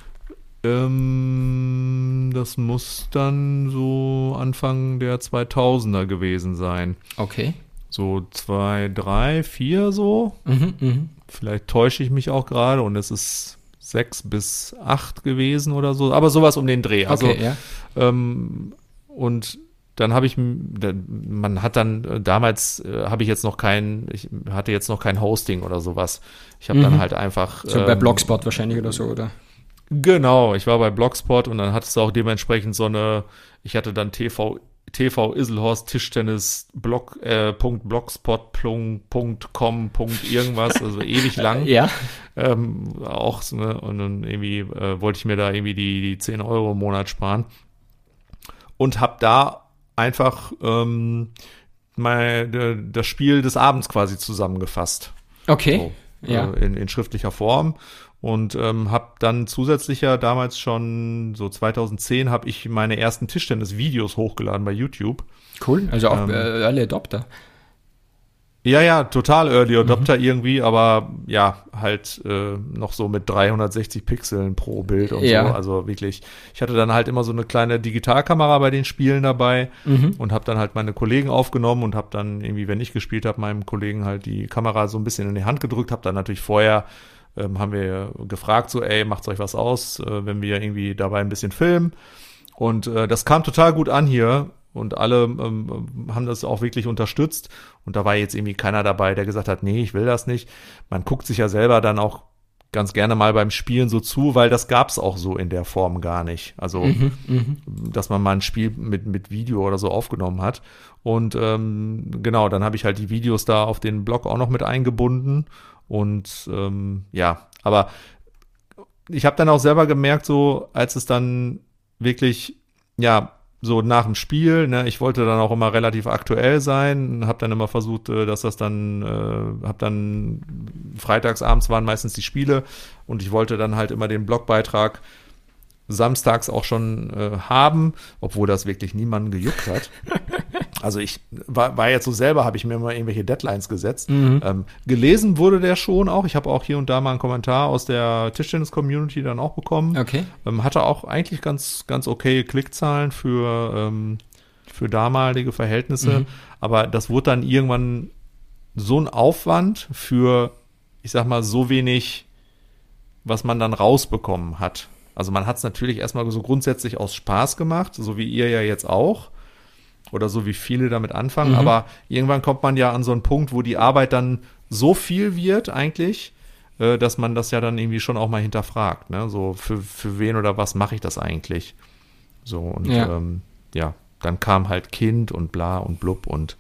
das muss dann so Anfang der 2000er gewesen sein. Okay. So 2, 3, 4 so. Vielleicht täusche ich mich auch gerade und es ist 6 bis 8 gewesen oder so, aber sowas um den Dreh. Also, okay, ja. Und dann man hat dann damals ich hatte jetzt noch kein Hosting oder sowas. Ich habe dann halt einfach so bei Blogspot wahrscheinlich oder so, oder? Genau, ich war bei Blogspot und dann hattest du auch dementsprechend ich hatte dann TV Iselhorst Tischtennis .blogspot.com. irgendwas, also ewig lang. Ja. Auch so, ne, und dann irgendwie wollte ich mir da irgendwie die 10 Euro im Monat sparen und habe da einfach das Spiel des Abends quasi zusammengefasst. Okay. So, ja. In schriftlicher Form. Und habe dann zusätzlich ja damals schon, so 2010, habe ich meine ersten Tischtennis-Videos hochgeladen bei YouTube. Cool, also auch Early Adopter. Ja, total Early Adopter irgendwie, aber ja, halt noch so mit 360 Pixeln pro Bild und so. Also wirklich, ich hatte dann halt immer so eine kleine Digitalkamera bei den Spielen dabei und habe dann halt meine Kollegen aufgenommen und habe dann irgendwie, wenn ich gespielt habe, meinem Kollegen halt die Kamera so ein bisschen in die Hand gedrückt, habe dann natürlich vorher haben wir gefragt, so, macht's euch was aus, wenn wir irgendwie dabei ein bisschen filmen. Und das kam total gut an hier und alle haben das auch wirklich unterstützt. Und da war jetzt irgendwie keiner dabei, der gesagt hat, nee, ich will das nicht. Man guckt sich ja selber dann auch ganz gerne mal beim Spielen so zu, weil das gab's auch so in der Form gar nicht. Also, dass man mal ein Spiel mit Video oder so aufgenommen hat. Und genau, dann habe ich halt die Videos da auf den Blog auch noch mit eingebunden. Und aber ich habe dann auch selber gemerkt, so als es dann wirklich, so nach dem Spiel, ne, ich wollte dann auch immer relativ aktuell sein, habe dann immer versucht, dass das dann, habe dann freitagsabends waren meistens die Spiele und ich wollte dann halt immer den Blogbeitrag samstags auch schon haben, obwohl das wirklich niemanden gejuckt hat. Also ich war jetzt so selber, habe ich mir immer irgendwelche Deadlines gesetzt. Gelesen wurde der schon auch. Ich habe auch hier und da mal einen Kommentar aus der Tischtennis-Community dann auch bekommen. Okay. Hatte auch eigentlich ganz okay Klickzahlen für damalige Verhältnisse. Aber das wurde dann irgendwann so ein Aufwand für, ich sag mal, so wenig, was man dann rausbekommen hat. Also man hat es natürlich erstmal so grundsätzlich aus Spaß gemacht, so wie ihr ja jetzt auch. Oder so wie viele damit anfangen. Aber irgendwann kommt man ja an so einen Punkt, wo die Arbeit dann so viel wird eigentlich, dass man das ja dann irgendwie schon auch mal hinterfragt. Ne? So für wen oder was mache ich das eigentlich? So und dann kam halt Kind und bla und blub und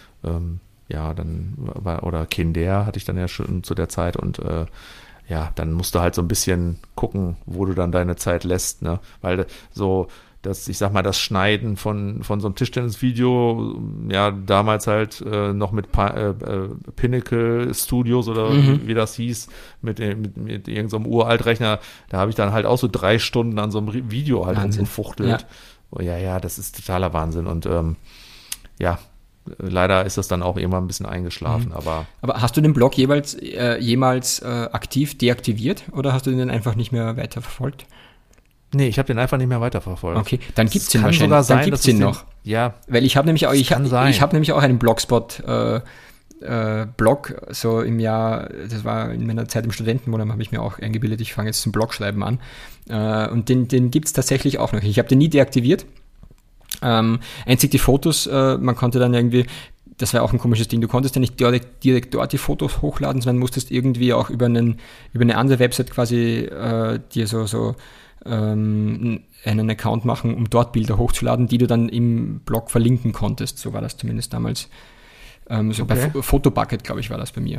dann oder Kinder hatte ich dann ja schon zu der Zeit und dann musst du halt so ein bisschen gucken, wo du dann deine Zeit lässt, ne? Weil so ich sag mal, das Schneiden von so einem Tischtennis-Video, damals halt noch mit Pinnacle Studios oder wie das hieß, mit irgendeinem so Uraltrechner, da habe ich dann halt auch so 3 Stunden an so einem Video halt rumgefuchtelt. Ja, das ist totaler Wahnsinn und leider ist das dann auch irgendwann ein bisschen eingeschlafen, aber hast du den Blog jemals aktiv deaktiviert oder hast du den einfach nicht mehr weiterverfolgt? Nee, ich habe den einfach nicht mehr weiterverfolgt. Okay, dann gibt's den wahrscheinlich. Sogar sein, dann gibt's den noch. Ja. Weil ich habe nämlich auch, ich habe nämlich auch einen Blogspot Blog, so im Jahr, das war in meiner Zeit im Studentenwohnheim, habe ich mir auch eingebildet, ich fange jetzt zum Blogschreiben an. Und den gibt's tatsächlich auch noch. Ich habe den nie deaktiviert. Einzig die Fotos, man konnte dann irgendwie, das war auch ein komisches Ding, du konntest ja nicht direkt dort die Fotos hochladen, sondern musstest irgendwie auch über eine andere Website quasi dir so einen Account machen, um dort Bilder hochzuladen, die du dann im Blog verlinken konntest. So war das zumindest damals. Okay. Bei Photobucket, glaube ich, war das bei mir.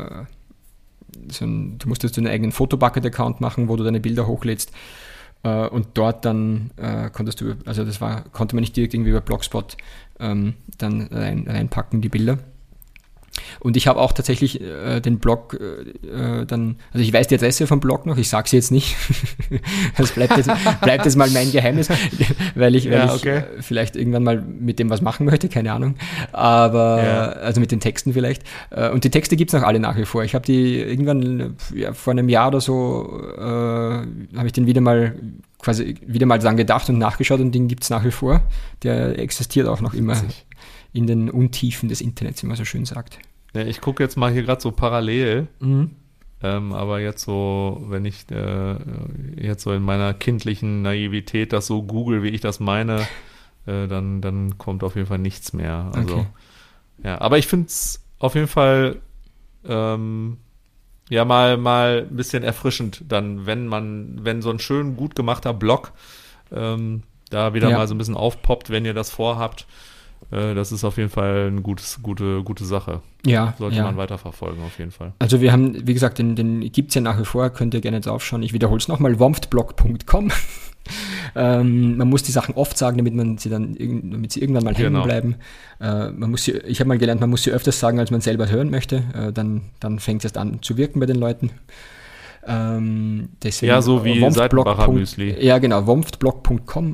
Du musstest einen eigenen Photobucket-Account machen, wo du deine Bilder hochlädst. Und dort dann konnte man nicht direkt irgendwie über Blogspot dann reinpacken, die Bilder. Und ich habe auch tatsächlich den Blog also ich weiß die Adresse vom Blog noch, ich sage sie jetzt nicht. Das bleibt jetzt mal mein Geheimnis, weil ich vielleicht irgendwann mal mit dem was machen möchte, keine Ahnung. Aber also mit den Texten vielleicht. Und die Texte gibt es noch alle nach wie vor. Ich habe die irgendwann vor einem Jahr oder so habe ich den wieder mal dran gedacht und nachgeschaut und den gibt es nach wie vor. Der existiert auch noch immer in den Untiefen des Internets, wie man so schön sagt. Ja, ich gucke jetzt mal hier gerade so parallel, aber jetzt so, wenn ich jetzt so in meiner kindlichen Naivität das so google, wie ich das meine, dann kommt auf jeden Fall nichts mehr. Also, ja, aber ich finde es auf jeden Fall ja mal ein bisschen erfrischend dann, wenn so ein schön gut gemachter Blog da wieder mal so ein bisschen aufpoppt, wenn ihr das vorhabt. Das ist auf jeden Fall eine gute Sache. Ja. Sollte man weiterverfolgen, auf jeden Fall. Also wir haben, wie gesagt, den gibt es ja nach wie vor, könnt ihr gerne jetzt aufschauen. Ich wiederhole es nochmal, womftblog.com. Man muss die Sachen oft sagen, damit sie irgendwann mal hängen bleiben. Ich habe mal gelernt, man muss sie öfters sagen, als man selber hören möchte. Dann fängt es erst an zu wirken bei den Leuten. Deswegen, ja, so wie Seitenbacher Müsli. Ja, genau, womftblog.com.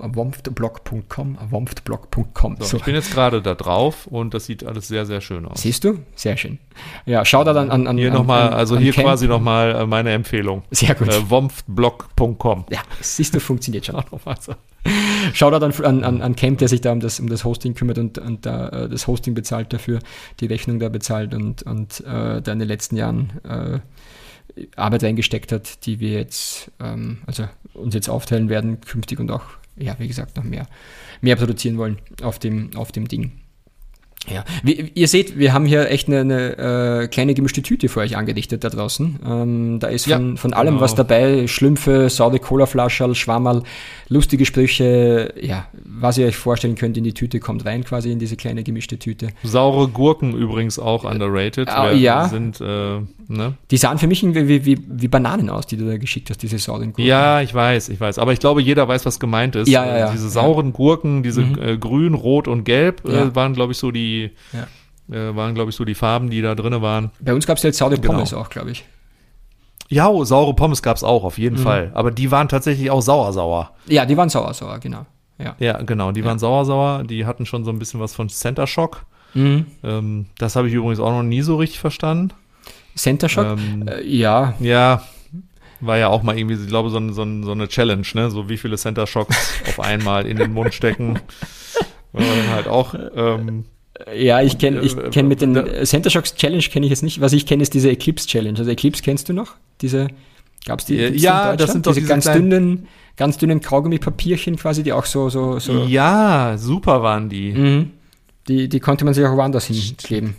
So, ich bin jetzt gerade da drauf und das sieht alles sehr, sehr schön aus. Siehst du? Sehr schön. Ja, schau da dann an hier nochmal, also hier Camp. Quasi nochmal meine Empfehlung. Sehr gut. Womftblog.com. Ja, siehst du, funktioniert schon. Schau da dann an Camp, der sich da um das Hosting kümmert und da das Hosting bezahlt dafür, die Rechnung da bezahlt und da in den letzten Jahren Arbeit reingesteckt hat, die wir jetzt, also uns jetzt aufteilen werden, künftig und auch, ja, wie gesagt, noch mehr produzieren wollen auf dem Ding. Ja, ihr seht, wir haben hier echt eine kleine gemischte Tüte für euch angedichtet da draußen. Da ist von allem was dabei, Schlümpfe, saure Colaflascherl, Schwammerl, lustige Sprüche, ja, was ihr euch vorstellen könnt in die Tüte, kommt rein quasi in diese kleine gemischte Tüte. Saure Gurken übrigens auch underrated. Ja. Sind, ne? Die sahen für mich wie Bananen aus, die du da geschickt hast, diese sauren Gurken. Ja, ich weiß. Aber ich glaube, jeder weiß, was gemeint ist. Ja. Diese sauren Gurken, diese grün, rot und gelb waren, glaube ich, so die Farben, die da drin waren. Bei uns gab es jetzt saure Pommes auch, glaube ich. Ja, saure Pommes gab es auch, auf jeden Fall. Aber die waren tatsächlich auch sauer. Ja, die waren sauer, genau. Ja, genau, die waren sauer. Die hatten schon so ein bisschen was von Center Shock. Das habe ich übrigens auch noch nie so richtig verstanden. Center Shock? Ja. Ja, war ja auch mal irgendwie, ich glaube, so eine Challenge, ne? So wie viele Center Shocks auf einmal in den Mund stecken. Halt auch ja, ich kenne mit den Center Shocks Challenge kenne ich jetzt nicht. Was ich kenne, ist diese Eclipse Challenge. Also Eclipse kennst du noch? Gab's die? Ja, das sind doch diese ganz dünnen Kaugummipapierchen quasi, die auch so. Ja, super waren die. Die konnte man sich auch woanders hinkleben.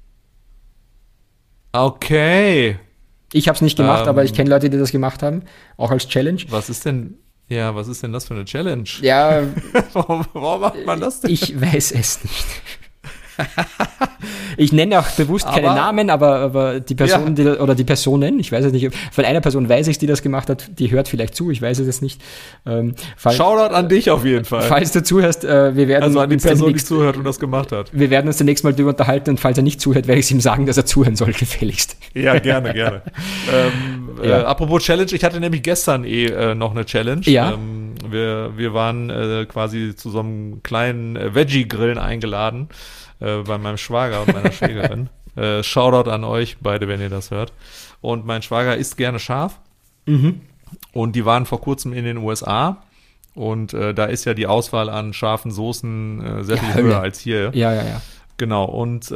Okay. Ich habe es nicht gemacht, aber ich kenne Leute, die das gemacht haben, auch als Challenge. Was ist denn das für eine Challenge? Ja. Warum macht man das denn? Ich weiß es nicht. Ich nenne auch bewusst keine Namen, aber die Person, die Personen, ich weiß es nicht, von einer Person weiß ich, die das gemacht hat, die hört vielleicht zu, ich weiß es nicht. Shoutout an dich auf jeden Fall. Falls du zuhörst, wir werden also an die Person, die zuhört und das gemacht hat. Wir werden uns demnächst mal darüber unterhalten und falls er nicht zuhört, werde ich ihm sagen, dass er zuhören soll, gefälligst. Ja, gerne. Apropos Challenge, ich hatte nämlich gestern noch eine Challenge. Ja. Wir waren quasi zu so einem kleinen Veggie-Grillen eingeladen. Bei meinem Schwager und meiner Schwägerin. Shoutout an euch beide, wenn ihr das hört. Und mein Schwager isst gerne scharf. Und die waren vor kurzem in den USA. Und da ist ja die Auswahl an scharfen Soßen sehr viel höher als hier. Ja. Genau. Und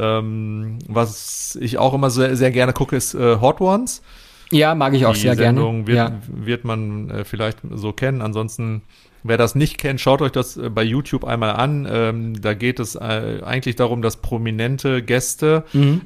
was ich auch immer sehr, sehr gerne gucke, ist Hot Ones. Ja, mag ich auch sehr gerne. Die Sendung wird man vielleicht so kennen. Ansonsten, wer das nicht kennt, schaut euch das bei YouTube einmal an. Da geht es eigentlich darum, dass prominente Gäste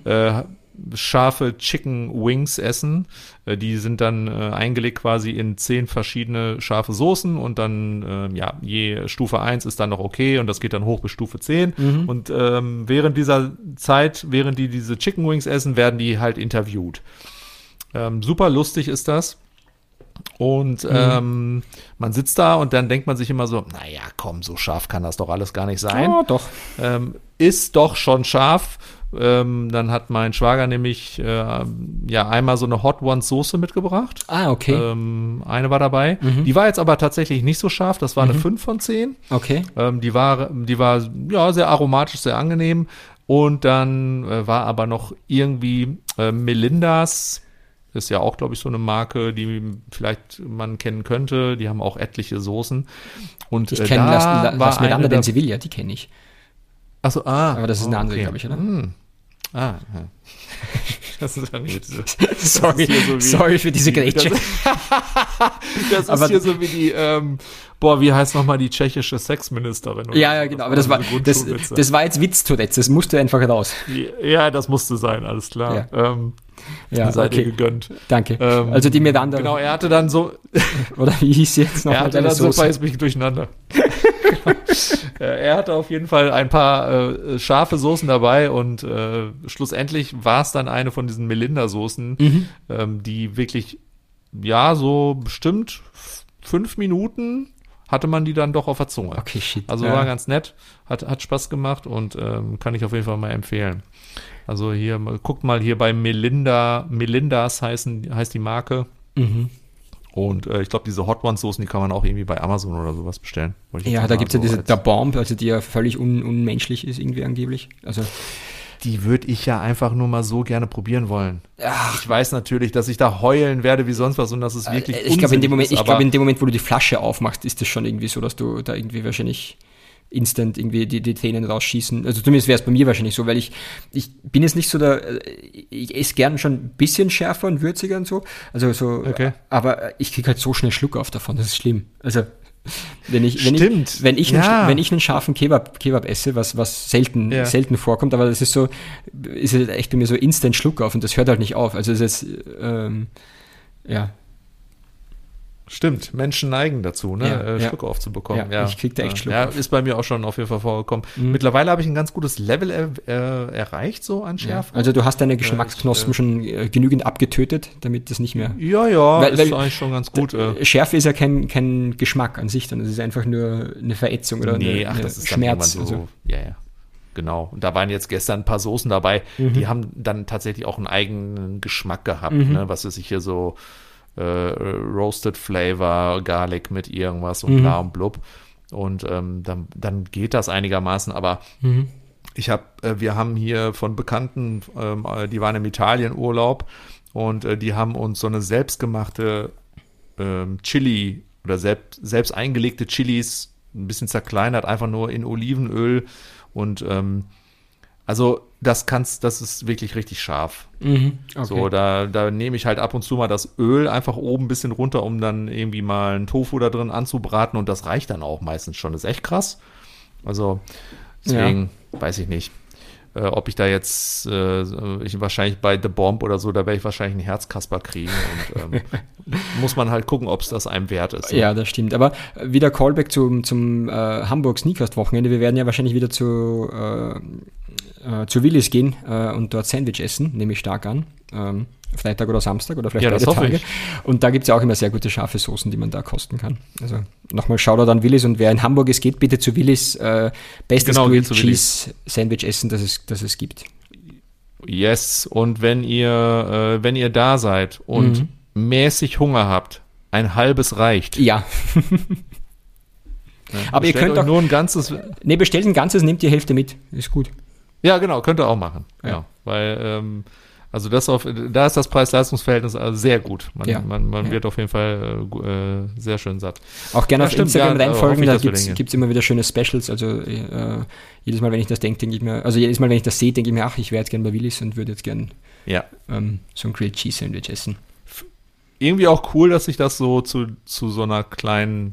scharfe Chicken Wings essen. Die sind dann eingelegt quasi in 10 verschiedene scharfe Soßen und dann, je Stufe 1 ist dann noch okay und das geht dann hoch bis Stufe 10. Und während dieser Zeit, während die diese Chicken Wings essen, werden die halt interviewt. Super lustig ist das. Und man sitzt da und dann denkt man sich immer so, naja, komm, so scharf kann das doch alles gar nicht sein. Oh, doch. Ist doch schon scharf. Dann hat mein Schwager nämlich einmal so eine Hot Ones Soße mitgebracht. Ah, okay. Eine war dabei. Die war jetzt aber tatsächlich nicht so scharf. Das war eine 5 von 10. Okay. Die war sehr aromatisch, sehr angenehm. Und dann war aber noch irgendwie Melindas. Das ist ja auch, glaube ich, so eine Marke, die vielleicht man kennen könnte. Die haben auch etliche Soßen. Und ich kenne Las Miranda de Sevilla, die kenne ich. Achso, aber das ist eine andere, glaube ich, oder? Das ist sorry für diese Grätsche. Das ist hier so wie die, wie heißt nochmal die tschechische Sexministerin? Ja, genau, aber das war jetzt Witz-Tourette, das musste einfach raus. Ja, das musste sein, alles klar. Ja. Seid ihr gegönnt. Danke. Also die Miranda. Genau, er hatte dann so. Oder wie hieß sie jetzt noch? Er hatte dann so, jetzt bin ich durcheinander. Er hatte auf jeden Fall ein paar scharfe Soßen dabei und schlussendlich war es dann eine von diesen Melinda-Soßen, die wirklich, so bestimmt 5 Minuten hatte man die dann doch auf der Zunge. Okay, shit. Also war ganz nett, hat Spaß gemacht und kann ich auf jeden Fall mal empfehlen. Also hier, guckt mal hier bei Melindas heißt die Marke. Und ich glaube, diese Hot Ones-Soßen, die kann man auch irgendwie bei Amazon oder sowas bestellen. Ja, da gibt es ja diese The Bomb, also die ja völlig unmenschlich ist irgendwie angeblich. Also die würde ich ja einfach nur mal so gerne probieren wollen. Ich weiß natürlich, dass ich da heulen werde wie sonst was und dass es wirklich ich glaube, in dem Moment, wo du die Flasche aufmachst, ist das schon irgendwie so, dass du da irgendwie wahrscheinlich instant irgendwie die Tränen rausschießen. Also zumindest wäre es bei mir wahrscheinlich so, weil ich bin jetzt nicht so ich esse gern schon ein bisschen schärfer und würziger und so. Also so, okay. Aber ich kriege halt so schnell Schluck auf davon, das ist schlimm. Also wenn ich einen scharfen Kebab esse, was selten vorkommt, aber das ist halt echt bei mir so instant Schluck auf und das hört halt nicht auf. Also es ist Stimmt, Menschen neigen dazu, Schluck aufzubekommen. Ja, ich krieg da echt Schluck auf. Ist bei mir auch schon auf jeden Fall vorgekommen. Mittlerweile habe ich ein ganz gutes Level erreicht, so an Schärfe. Ja, also du hast deine Geschmacksknospen schon genügend abgetötet, damit das nicht mehr... Weil ist eigentlich schon ganz gut. Schärfe ist ja kein Geschmack an sich, sondern es ist einfach nur eine Verätzung oder das ist Schmerz. Dann so, genau. Und da waren jetzt gestern ein paar Soßen dabei, die haben dann tatsächlich auch einen eigenen Geschmack gehabt, was ist hier so... Roasted Flavor, Garlic mit irgendwas und bla und blub. Und dann geht das einigermaßen, aber wir haben hier von Bekannten, die waren im Italien-Urlaub und die haben uns so eine selbstgemachte Chili oder selbst eingelegte Chilis ein bisschen zerkleinert, einfach nur in Olivenöl und also das ist wirklich richtig scharf. Okay. So, da nehme ich halt ab und zu mal das Öl einfach oben ein bisschen runter, um dann irgendwie mal einen Tofu da drin anzubraten und das reicht dann auch meistens schon. Das ist echt krass. Also deswegen weiß ich nicht, ob ich da jetzt wahrscheinlich bei The Bomb oder so, da werde ich wahrscheinlich einen Herzkasper kriegen und muss man halt gucken, ob es das einem wert ist. Ja, das stimmt. Aber wieder Callback zum Hamburg Sneakers-Wochenende. Wir werden ja wahrscheinlich wieder zu Willis gehen und dort Sandwich essen, nehme ich stark an. Freitag oder Samstag oder vielleicht beide Tage. Ich. Und da gibt es ja auch immer sehr gute scharfe Soßen, die man da kosten kann. Also nochmal Shoutout an Willis und wer in Hamburg ist, geht bitte zu Willis. Bestes Grilled Cheese Sandwich essen, das es gibt. Yes, und wenn ihr da seid und mäßig Hunger habt, ein halbes reicht. Ja. Aber ihr könnt auch nur ein ganzes. Ne, bestellt ein ganzes, nehmt die Hälfte mit. Ist gut. Ja, genau, könnt ihr auch machen. Ja. Weil, also da ist das Preis-Leistungs-Verhältnis also sehr gut. Man wird auf jeden Fall sehr schön satt. Auch gerne auf Instagram reinfolgen, da gibt's immer wieder schöne Specials. Also jedes Mal, wenn ich das denke, jedes Mal, wenn ich das sehe, denke ich mir, ich wäre jetzt gern bei Willis und würde jetzt gern so ein Grilled Cheese Sandwich essen. Irgendwie auch cool, dass sich das so zu so einer kleinen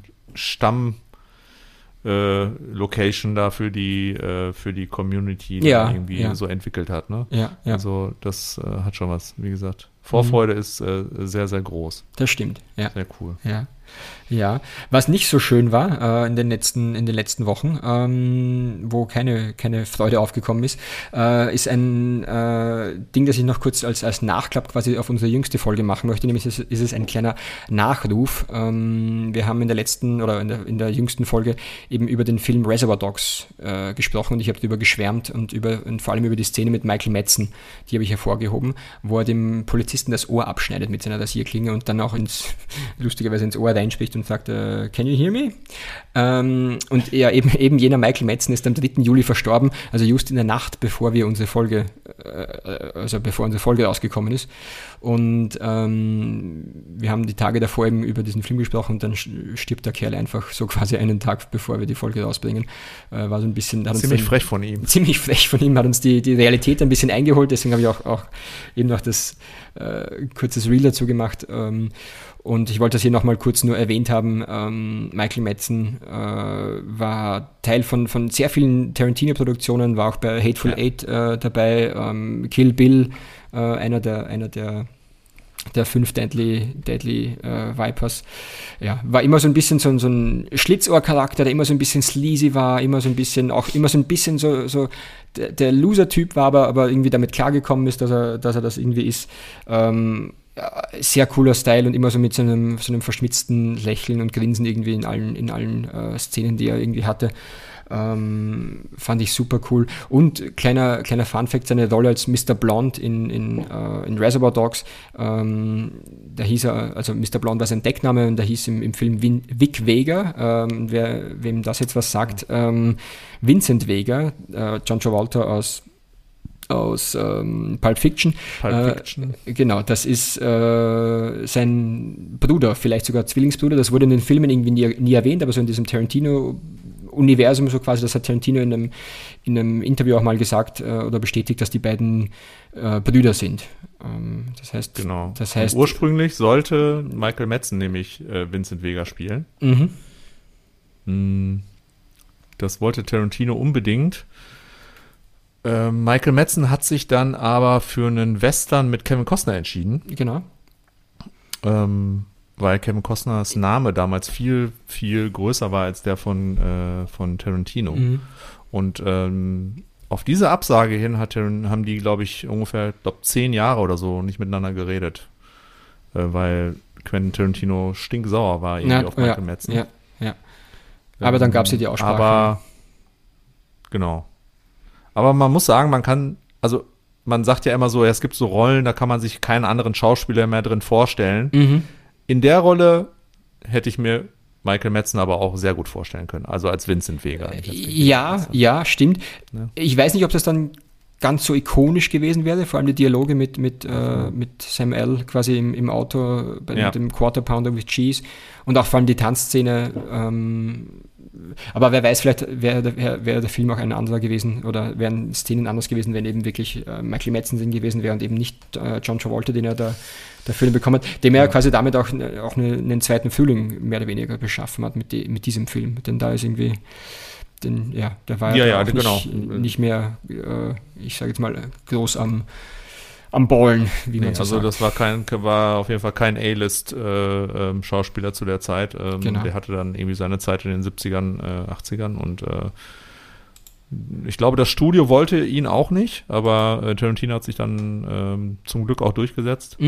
Location da für die Community irgendwie so entwickelt hat, ne? Ja. Also das hat schon was, wie gesagt. Vorfreude ist sehr, sehr groß. Das stimmt, ja. Sehr cool. Ja. Was nicht so schön war in den letzten Wochen, wo keine Freude aufgekommen ist, ist ein Ding, das ich noch kurz als Nachklapp quasi auf unsere jüngste Folge machen möchte, nämlich ist es ein kleiner Nachruf. Wir haben in der letzten oder in der jüngsten Folge eben über den Film Reservoir Dogs gesprochen und ich habe darüber geschwärmt und vor allem über die Szene mit Michael Madsen, die habe ich hervorgehoben, wo er dem Polizisten Polizisten das Ohr abschneidet mit seiner Rasierklinge und dann auch lustigerweise ins Ohr reinspricht und sagt, can you hear me? Und eben jener Michael Madsen ist am 3. Juli verstorben, also just in der Nacht, bevor unsere Folge rausgekommen ist. Und wir haben die Tage davor eben über diesen Film gesprochen und dann stirbt der Kerl einfach so quasi einen Tag, bevor wir die Folge rausbringen. War so ein bisschen... Ziemlich frech von ihm. Ziemlich frech von ihm, hat uns die Realität ein bisschen eingeholt, deswegen habe ich auch eben noch das kurzes Reel dazu gemacht. Und ich wollte das hier nochmal kurz nur erwähnt haben. Michael Madsen war Teil von sehr vielen Tarantino-Produktionen, war auch bei Hateful Eight dabei, Kill Bill, einer der 5 Deadly Vipers. Ja, war immer so ein bisschen so ein Schlitzohr-Charakter, der immer so ein bisschen sleazy war, immer so ein bisschen so der Loser-Typ war, aber irgendwie damit klargekommen ist, dass er das irgendwie ist. Sehr cooler Style und immer so mit so einem verschmitzten Lächeln und Grinsen irgendwie in allen Szenen, die er irgendwie hatte. Fand ich super cool. Und kleiner Funfact, seine Rolle als Mr. Blonde in Reservoir Dogs, da hieß er, also Mr. Blonde war sein Deckname und da hieß im Film Vic Vega, wem das jetzt was sagt, Vincent Vega, John Travolta aus Pulp Fiction. Genau, das ist sein Bruder, vielleicht sogar Zwillingsbruder. Das wurde in den Filmen irgendwie nie erwähnt, aber so in diesem Tarantino-Universum so quasi, das hat Tarantino in einem Interview auch mal gesagt oder bestätigt, dass die beiden Brüder sind. Das heißt, ursprünglich sollte Michael Madsen nämlich Vincent Vega spielen. Das wollte Tarantino unbedingt. Michael Madsen hat sich dann aber für einen Western mit Kevin Costner entschieden. Genau. Weil Kevin Costners Name damals viel, viel größer war als der von Tarantino. Und auf diese Absage hin haben die, glaube ich, ungefähr 10 Jahre oder so nicht miteinander geredet. Weil Quentin Tarantino stinksauer war irgendwie auf Michael Madsen. Ja. Aber dann gab es ja die Aussprache. Aber, genau. Aber man muss sagen, man sagt ja immer so, es gibt so Rollen, da kann man sich keinen anderen Schauspieler mehr drin vorstellen. In der Rolle hätte ich mir Michael Madsen aber auch sehr gut vorstellen können, also als Vincent Vega. Ja, stimmt. Ja. Ich weiß nicht, ob das dann ganz so ikonisch gewesen wäre, vor allem die Dialoge mit Sam L. quasi im Auto bei dem Quarter Pounder with Cheese und auch vor allem die Tanzszene. Aber wer weiß, vielleicht wäre der Film auch ein anderer gewesen oder wären Szenen anders gewesen, wenn eben wirklich Michael Madsen gewesen wäre und eben nicht John Travolta, den er da Film bekommen hat, dem er quasi damit auch einen zweiten Frühling mehr oder weniger beschaffen hat mit diesem Film. Denn da ist irgendwie, der war nicht mehr, ich sage jetzt mal, groß am Ballen, wie man so sagt. Also das war auf jeden Fall kein A-List-Schauspieler zu der Zeit. Genau. Der hatte dann irgendwie seine Zeit in den 70ern, 80ern und ich glaube, das Studio wollte ihn auch nicht, aber Tarantino hat sich dann zum Glück auch durchgesetzt.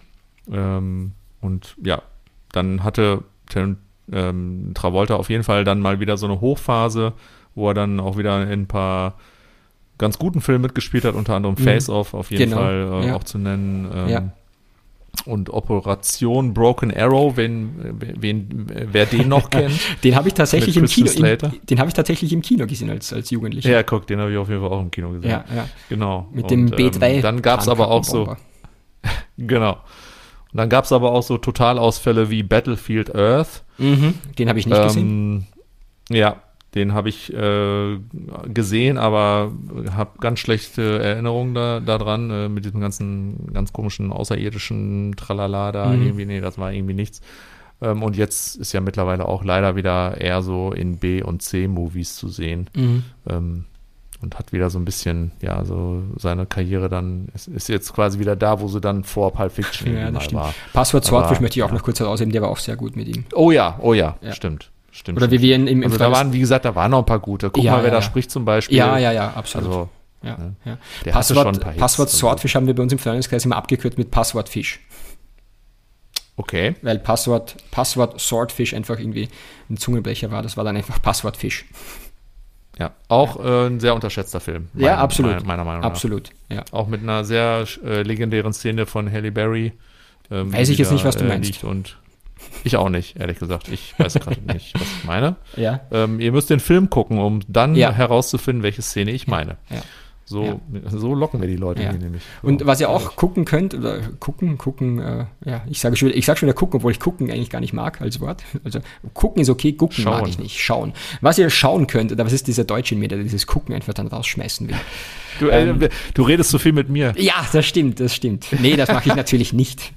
Und ja, dann hatte Travolta auf jeden Fall dann mal wieder so eine Hochphase, wo er dann auch wieder in ein paar ganz guten Filmen mitgespielt hat, unter anderem Face Off auf jeden Fall auch zu nennen. Und Operation Broken Arrow, wer den noch kennt. Den habe ich tatsächlich im Kino gesehen als Jugendlicher. Ja, guck, den habe ich auf jeden Fall auch im Kino gesehen. Ja. Genau. Mit dem B3. Dann gab es aber auch so genau. Und dann gab es aber auch so Totalausfälle wie Battlefield Earth. Den habe ich nicht gesehen. Ja, den habe ich gesehen, aber habe ganz schlechte Erinnerungen daran, mit diesem ganzen, ganz komischen außerirdischen Tralala da irgendwie. Das war irgendwie nichts. Und jetzt ist ja mittlerweile auch leider wieder eher so in B- und C-Movies zu sehen. Und hat wieder so ein bisschen, so seine Karriere dann, ist jetzt quasi wieder da, wo sie dann vor Pulp Fiction mal war. Passwort Swordfish möchte ich auch noch kurz herausheben, der war auch sehr gut mit ihm. Oh ja, stimmt. Oder wie wir im also da waren, wie gesagt, da waren noch ein paar gute. Guck mal, wer da spricht zum Beispiel. Ja, absolut. Also, Der Passwort Swordfish haben wir bei uns im Freundeskreis immer abgekürzt mit Passwort Fisch. Okay. Weil Passwort Swordfish einfach irgendwie ein Zungenbrecher war. Das war dann einfach Passwort Fisch. Ja, auch ein sehr unterschätzter Film. Absolut. Meiner Meinung nach. Absolut, ja. Auch mit einer sehr legendären Szene von Halle Berry. Weiß ich jetzt nicht, was du meinst. Und ich auch nicht, ehrlich gesagt. Ich weiß gerade nicht, was ich meine. Ja. Ihr müsst den Film gucken, um dann herauszufinden, welche Szene ich meine. Ja. So locken wir die Leute hier nämlich. Und was ihr auch gucken könnt, oder ich sage schon wieder gucken, obwohl ich gucken eigentlich gar nicht mag als Wort. Also gucken ist okay, gucken mag ich nicht. Schauen. Was ihr schauen könnt, oder was ist dieser Deutsche in mir, der dieses Gucken einfach dann rausschmeißen will? Du redest so viel mit mir. Ja, das stimmt. Nee, das mache ich natürlich nicht.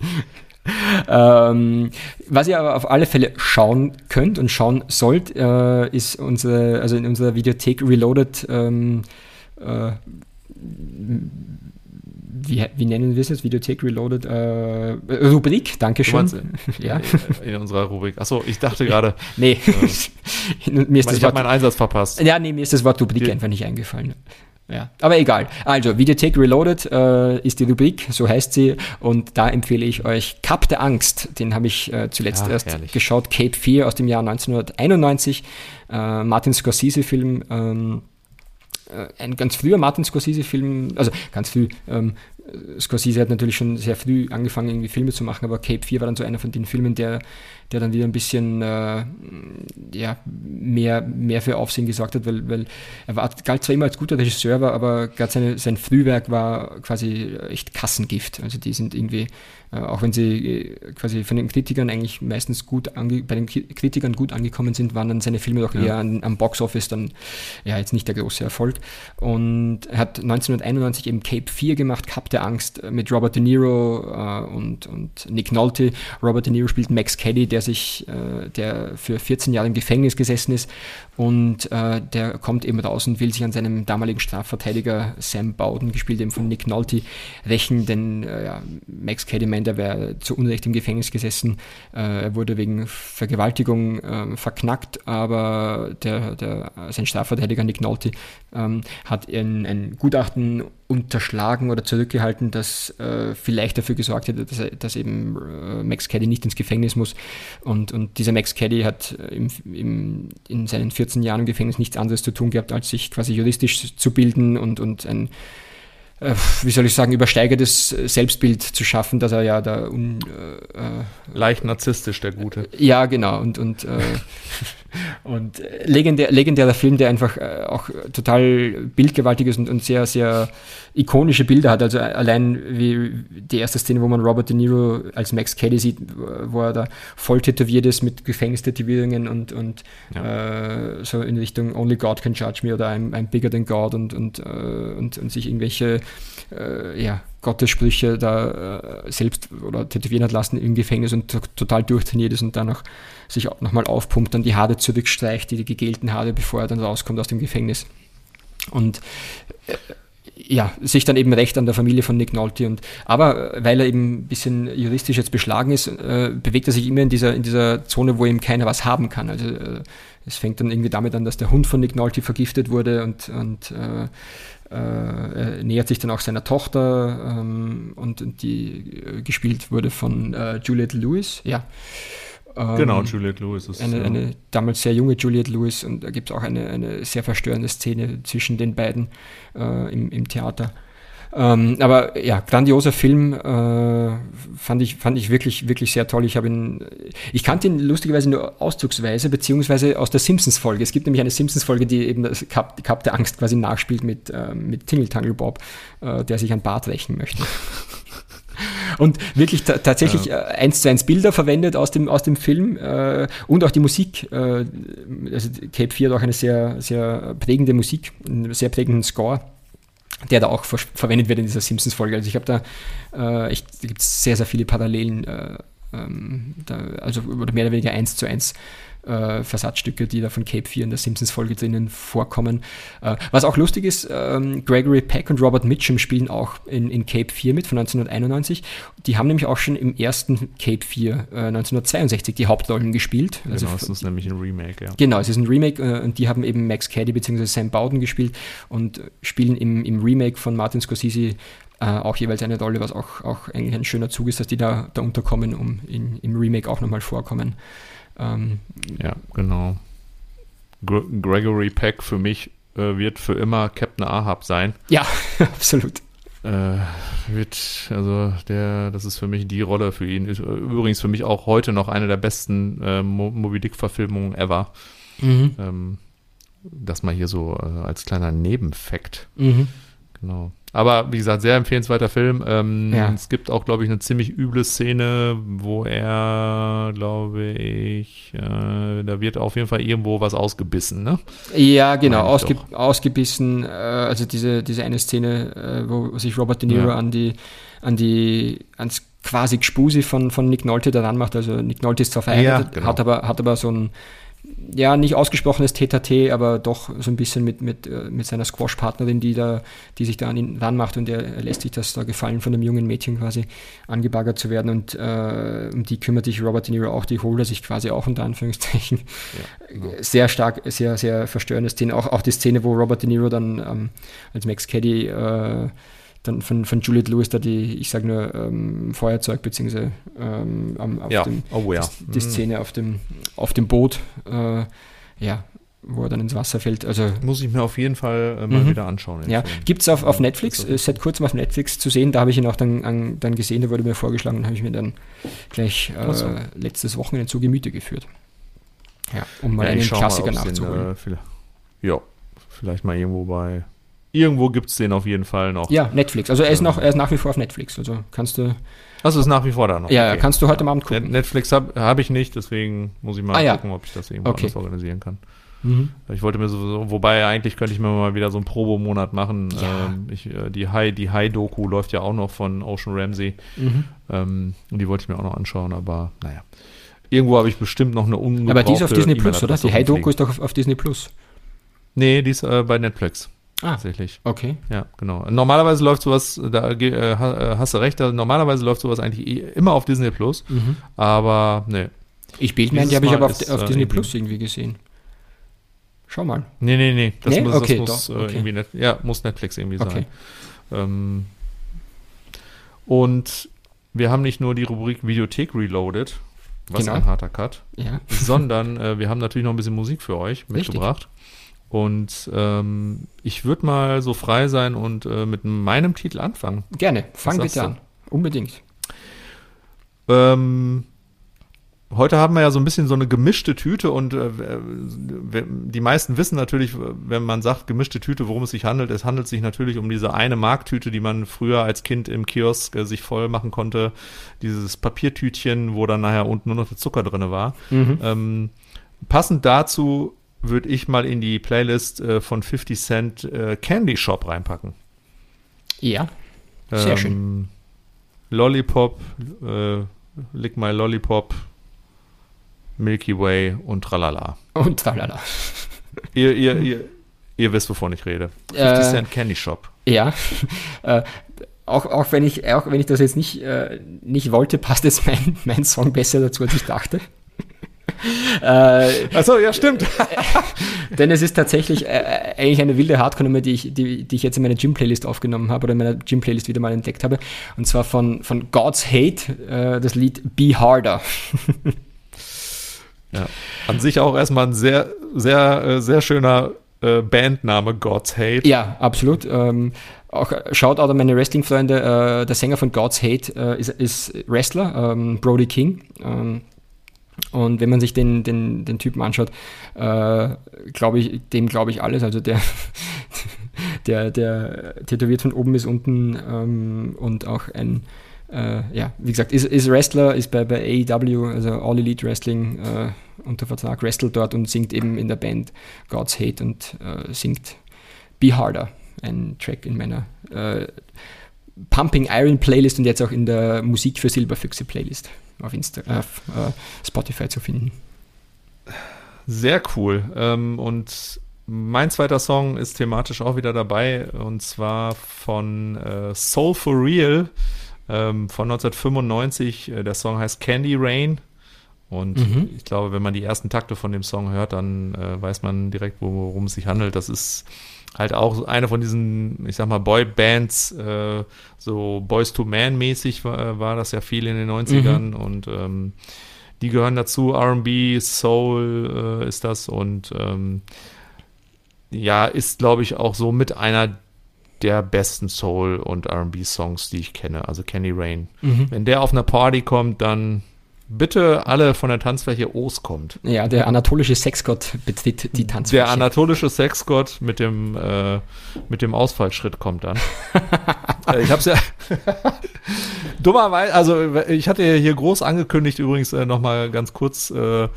Was ihr aber auf alle Fälle schauen könnt und schauen sollt, ist in unserer Videothek Reloaded wie nennen wir es jetzt? Videothek Reloaded Rubrik, Dankeschön. Ja. In unserer Rubrik. Achso, ich dachte gerade. Nee. Ich habe meinen Einsatz verpasst. Ja, nee, mir ist das Wort Rubrik einfach nicht eingefallen. Ja, aber egal. Also, Videothek Reloaded ist die Rubrik, so heißt sie. Und da empfehle ich euch Kap der Angst. Den habe ich zuletzt geschaut. Cape Fear aus dem Jahr 1991. Martin Scorsese-Film. Ein ganz früher Martin Scorsese-Film, also ganz früh, Scorsese hat natürlich schon sehr früh angefangen, irgendwie Filme zu machen, aber Cape Fear war dann so einer von den Filmen, der dann wieder ein bisschen mehr für Aufsehen gesorgt hat, weil er galt zwar immer als guter Regisseur, aber gerade sein Frühwerk war quasi echt Kassengift. Also die sind irgendwie, auch wenn sie quasi von den Kritikern eigentlich meistens bei den Kritikern gut angekommen sind, waren dann seine Filme doch eher am Boxoffice dann jetzt nicht der große Erfolg. Und er hat 1991 eben Cape Fear gemacht, Kap der Angst, mit Robert De Niro und Nick Nolte. Robert De Niro spielt Max Cady, der für 14 Jahre im Gefängnis gesessen ist, und der kommt eben raus und will sich an seinem damaligen Strafverteidiger Sam Bowden, gespielt eben von Nick Nolte, sein, denn Max Cady meint, er wäre zu Unrecht im Gefängnis gesessen. Er wurde wegen Vergewaltigung verknackt, aber sein Strafverteidiger Nick Nolte hat ein Gutachten unterschlagen oder zurückgehalten, das vielleicht dafür gesorgt hätte, dass eben Max Cady nicht ins Gefängnis muss. Und dieser Max Cady hat in seinen 14 Jahren im Gefängnis nichts anderes zu tun gehabt, als sich quasi juristisch zu bilden und ein übersteigertes Selbstbild zu schaffen, dass er ja da leicht narzisstisch, der Gute. Ja, genau. Und legendärer Film, der einfach auch total bildgewaltig ist und sehr, sehr ikonische Bilder hat. Also allein wie die erste Szene, wo man Robert De Niro als Max Cady sieht, wo er da voll tätowiert ist mit Gefängnistätowierungen und so in Richtung Only God Can Judge Me oder I'm Bigger Than God und sich irgendwelche Gottessprüche da selbst oder tätowieren hat lassen im Gefängnis und total durchtrainiert ist und dann auch sich auch nochmal aufpumpt, dann die Haare zurückstreicht, die gegelten Haare, bevor er dann rauskommt aus dem Gefängnis. Und sich dann eben rächt an der Familie von Nick Nolte. Aber weil er eben ein bisschen juristisch jetzt beschlagen ist, bewegt er sich immer in dieser Zone, wo ihm keiner was haben kann. Also es fängt dann irgendwie damit an, dass der Hund von Nick Nolte vergiftet wurde und er nähert sich dann auch seiner Tochter und die gespielt wurde von Juliette Lewis. Ja. Genau, Juliette Lewis ist eine damals sehr junge Juliette Lewis, und da gibt es auch eine sehr verstörende Szene zwischen den beiden im Theater. Aber ja, grandioser Film, fand ich wirklich, wirklich sehr toll. Ich kannte ihn lustigerweise nur auszugsweise, beziehungsweise aus der Simpsons-Folge. Es gibt nämlich eine Simpsons-Folge, die eben das Kap der Angst quasi nachspielt mit Tingle Tangle Bob, der sich an Bart rächen möchte. Und wirklich tatsächlich 1:1 Bilder verwendet aus dem Film und auch die Musik. Also Cape Fear hat auch eine sehr, sehr prägende Musik, einen sehr prägenden Score, der da auch verwendet wird in dieser Simpsons-Folge. Also ich habe da gibt es sehr, sehr viele Parallelen, oder mehr oder weniger 1:1 Versatzstücke, die da von Cape Fear in der Simpsons-Folge drinnen vorkommen. Was auch lustig ist, Gregory Peck und Robert Mitchum spielen auch in Cape Fear mit, von 1991. Die haben nämlich auch schon im ersten Cape Fear 1962 die Hauptrollen gespielt. Genau, es ist nämlich ein Remake, ja. Genau, es ist ein Remake, und die haben eben Max Cady bzw. Sam Bowden gespielt und spielen im Remake von Martin Scorsese auch jeweils eine Rolle, was auch eigentlich ein schöner Zug ist, dass die da unterkommen, um im Remake auch nochmal vorkommen. Ja, genau. Gregory Peck für mich wird für immer Captain Ahab sein. Ja, absolut. Das ist für mich die Rolle für ihn. Ist übrigens für mich auch heute noch eine der besten Moby Dick-Verfilmungen ever. Das mal hier so als kleiner Nebenfakt. Genau. Aber wie gesagt, sehr empfehlenswerter Film. Es gibt auch, glaube ich, eine ziemlich üble Szene, wo er, glaube ich, da wird auf jeden Fall irgendwo was ausgebissen, ne? Ja, genau, ausgebissen. Also diese eine Szene, wo sich Robert De Niro ans quasi Gspusi von Nick Nolte daran macht. Also Nick Nolte ist zwar verheiratet, genau. hat aber so ein nicht ausgesprochenes Tete-a-Tete, aber doch so ein bisschen mit seiner Squash-Partnerin, die sich da an ihn ranmacht, und er lässt sich das da gefallen, von einem jungen Mädchen quasi angebaggert zu werden, und um die kümmert sich Robert De Niro auch, die holt er sich quasi auch unter Anführungszeichen. Ja, genau. Sehr stark, sehr, sehr verstörende Szene. Auch die Szene, wo Robert De Niro dann als Max Caddy dann von Juliette Lewis da die Feuerzeug, beziehungsweise die Szene auf dem Boot, wo er dann ins Wasser fällt. Also, muss ich mir auf jeden Fall mal wieder anschauen. Ja, gibt es auf Netflix, seit kurzem auf Netflix zu sehen, da habe ich ihn auch dann gesehen, da wurde mir vorgeschlagen, habe ich mir dann gleich letztes Wochenende zu Gemüte geführt. Ja, um mal einen Klassiker nachzuholen. Vielleicht mal irgendwo gibt es den auf jeden Fall noch. Ja, Netflix. Also er ist nach wie vor auf Netflix. Also kannst du. Also ist nach wie vor da noch. Ja, okay. Kannst du heute Abend gucken. Netflix hab ich nicht, deswegen muss ich mal gucken, ob ich das irgendwo anders organisieren kann. Ich wollte mir sowieso, wobei eigentlich könnte ich mir mal wieder so einen Probemonat machen. Ja. Die High-Doku läuft ja auch noch von Ocean Ramsey. Und die wollte ich mir auch noch anschauen, aber naja. Irgendwo habe ich bestimmt noch eine ungebrauchte. Aber die ist auf Disney Plus, oder? Die High-Doku ist doch auf Disney Plus. Nee, die ist bei Netflix. Tatsächlich. Okay. Ja, genau. Normalerweise läuft sowas, da hast du recht, normalerweise läuft sowas eigentlich immer auf Disney Plus, aber ne. Ich bilde mir ein, die habe ich aber auf Disney Plus irgendwie gesehen. Schau mal. Nee. Das muss irgendwie muss Netflix irgendwie sein. Und wir haben nicht nur die Rubrik Videothek Reloaded, was ein harter Cut, sondern wir haben natürlich noch ein bisschen Musik für euch mitgebracht. Richtig. Und ich würde mal so frei sein und mit meinem Titel anfangen. Gerne, fang bitte an. Unbedingt. Heute haben wir ja so ein bisschen so eine gemischte Tüte, und die meisten wissen natürlich, wenn man sagt gemischte Tüte, worum es sich handelt. Es handelt sich natürlich um diese eine Marktüte, die man früher als Kind im Kiosk sich voll machen konnte. Dieses Papiertütchen, wo dann nachher unten nur noch der Zucker drin war. Passend dazu würde ich mal in die Playlist von 50 Cent Candy Shop reinpacken. Ja, sehr schön. Lollipop, Lick My Lollipop, Milky Way und Tralala. Und Tralala. Ihr wisst, wovon ich rede. 50 Cent Candy Shop. Ja, auch wenn ich das jetzt nicht wollte, passt jetzt mein Song besser dazu, als ich dachte. Achso, ja, stimmt. Denn es ist tatsächlich eigentlich eine wilde Hardcore-Nummer, die ich jetzt in meine Gym-Playlist aufgenommen habe oder in meiner Gym-Playlist wieder mal entdeckt habe. Und zwar von God's Hate, das Lied Be Harder. Ja, an sich auch erstmal ein sehr, sehr, sehr schöner Bandname, God's Hate. Ja, absolut. Auch Shoutout an meine Wrestling-Freunde. Der Sänger von God's Hate ist Wrestler, Brody King. Und wenn man sich den Typen anschaut, glaube ich alles. Also der tätowiert von oben bis unten und auch wie gesagt, ist Wrestler, ist bei AEW, also All Elite Wrestling, unter Vertrag, wrestelt dort und singt eben in der Band God's Hate und singt Be Harder, ein Track in meiner Pumping Iron Playlist und jetzt auch in der Musik für Silberfüchse Playlist auf Spotify zu finden. Sehr cool. Und mein zweiter Song ist thematisch auch wieder dabei, und zwar von Soul for Real von 1995. Der Song heißt Candy Rain. Und ich glaube, wenn man die ersten Takte von dem Song hört, dann weiß man direkt, worum es sich handelt. Das ist halt auch eine von diesen, ich sag mal, Boy-Bands, so Boys-to-Man-mäßig war das ja viel in den 90ern. Und die gehören dazu. R&B, Soul ist das, und ja, ist, glaube ich, auch so mit einer der besten Soul- und R&B-Songs, die ich kenne. Also Kenny Rain. Wenn der auf einer Party kommt, dann bitte alle von der Tanzfläche O's kommt. Ja, der anatolische Sexgott betritt die Tanzfläche. Der anatolische Sexgott mit dem Ausfallschritt kommt dann. Ich hab's ja dummerweise, also ich hatte ja hier groß angekündigt, übrigens nochmal ganz kurz hier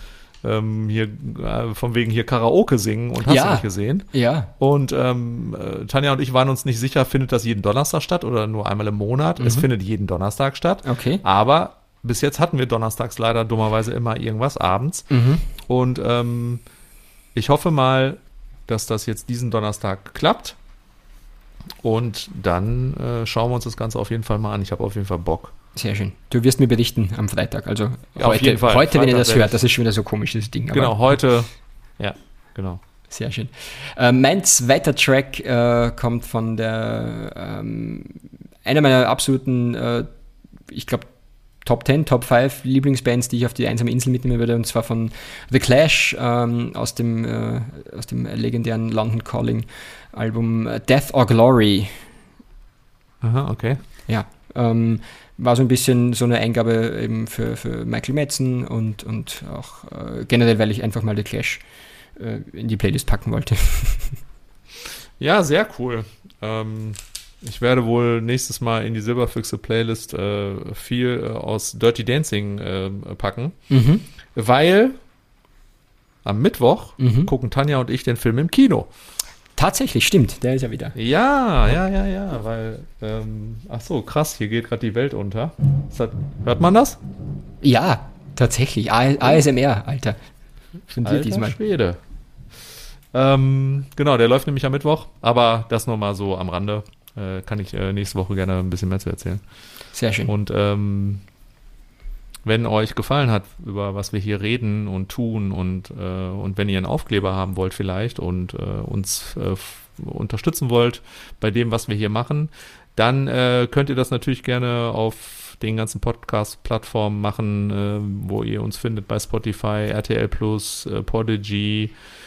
von wegen hier Karaoke singen und hast du nicht gesehen. Ja. Und Tanja und ich waren uns nicht sicher, findet das jeden Donnerstag statt oder nur einmal im Monat. Es findet jeden Donnerstag statt. Okay. Aber bis jetzt hatten wir donnerstags leider dummerweise immer irgendwas abends. Und ich hoffe mal, dass das jetzt diesen Donnerstag klappt. Und dann schauen wir uns das Ganze auf jeden Fall mal an. Ich habe auf jeden Fall Bock. Sehr schön. Du wirst mir berichten am Freitag. Also ja, heute, wenn ihr das hört, das ist schon wieder so komisch, das Ding. Genau, heute. Ja, genau. Sehr schön. Mein zweiter Track kommt von der einer meiner absoluten, ich glaube, Top 10, Top 5 Lieblingsbands, die ich auf die einsame Insel mitnehmen würde, und zwar von The Clash aus dem legendären London Calling Album Death or Glory. Aha, okay. Ja, war so ein bisschen so eine Eingabe eben für Michael Madsen und auch generell, weil ich einfach mal The Clash in die Playlist packen wollte. Ja, sehr cool. Ich werde wohl nächstes Mal in die Silberfüchse-Playlist viel aus Dirty Dancing packen, weil am Mittwoch gucken Tanja und ich den Film im Kino. Tatsächlich, stimmt, der ist ja wieder. Ja, weil, ach so, krass, hier geht gerade die Welt unter. Hört man das? Ja, tatsächlich, ASMR, Alter. Von dir diesmal. Schwede. Genau, der läuft nämlich am Mittwoch, aber das nochmal so am Rande. Kann ich nächste Woche gerne ein bisschen mehr zu erzählen. Sehr schön. Und wenn euch gefallen hat, über was wir hier reden und tun und wenn ihr einen Aufkleber haben wollt vielleicht und uns unterstützen wollt bei dem, was wir hier machen, dann könnt ihr das natürlich gerne auf den ganzen Podcast-Plattformen machen, wo ihr uns findet, bei Spotify, RTL+, Podigy,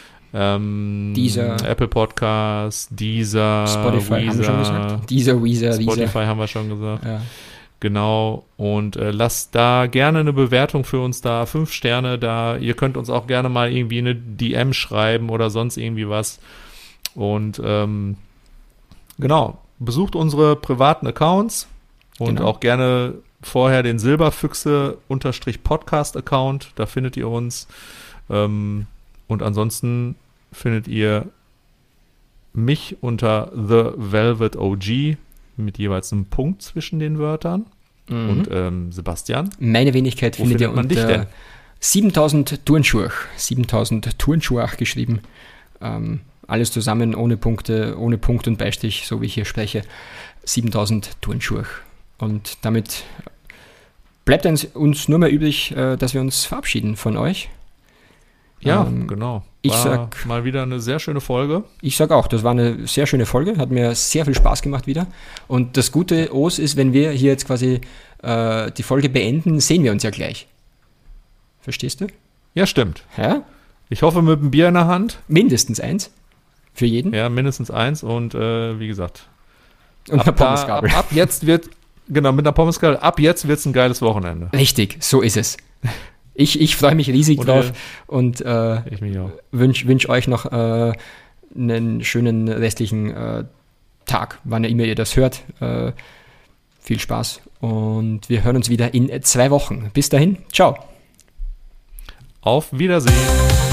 Deezer, Apple Podcasts, Deezer, Spotify haben wir schon gesagt. Deezer, Spotify haben wir schon gesagt. Ja. Genau, und lasst da gerne eine Bewertung für uns da, 5 Sterne da. Ihr könnt uns auch gerne mal irgendwie eine DM schreiben oder sonst irgendwie was. Und genau, besucht unsere privaten Accounts und auch gerne vorher den Silberfüchse_Podcast-Account, da findet ihr uns. Und ansonsten findet ihr mich unter The Velvet OG mit jeweils einem Punkt zwischen den Wörtern. Und Sebastian? Meine Wenigkeit findet ihr unter 7000 Turnschuhe. 7000 Turnschuhe geschrieben. Alles zusammen, ohne Punkte, ohne Punkt und Beistrich, so wie ich hier spreche. 7000 Turnschuhe. Und damit bleibt uns nur mehr übrig, dass wir uns verabschieden von euch. Ja, genau. Ich sag mal wieder eine sehr schöne Folge. Ich sag auch, das war eine sehr schöne Folge, hat mir sehr viel Spaß gemacht wieder. Und das Gute, Os, ist, wenn wir hier jetzt quasi die Folge beenden, sehen wir uns ja gleich. Verstehst du? Ja, stimmt. Ja? Ich hoffe mit einem Bier in der Hand. Mindestens eins. Für jeden. Ja, mindestens eins und wie gesagt. Und eine Pommesgabel. Ab jetzt wird, genau, mit einer Pommesgabel, ab jetzt wird es ein geiles Wochenende. Richtig, so ist es. Ich freue mich riesig drauf und ich mich auch. Wünsch euch noch einen schönen restlichen Tag, wann immer ihr das hört. Viel Spaß und wir hören uns wieder in 2 Wochen. Bis dahin, ciao. Auf Wiedersehen.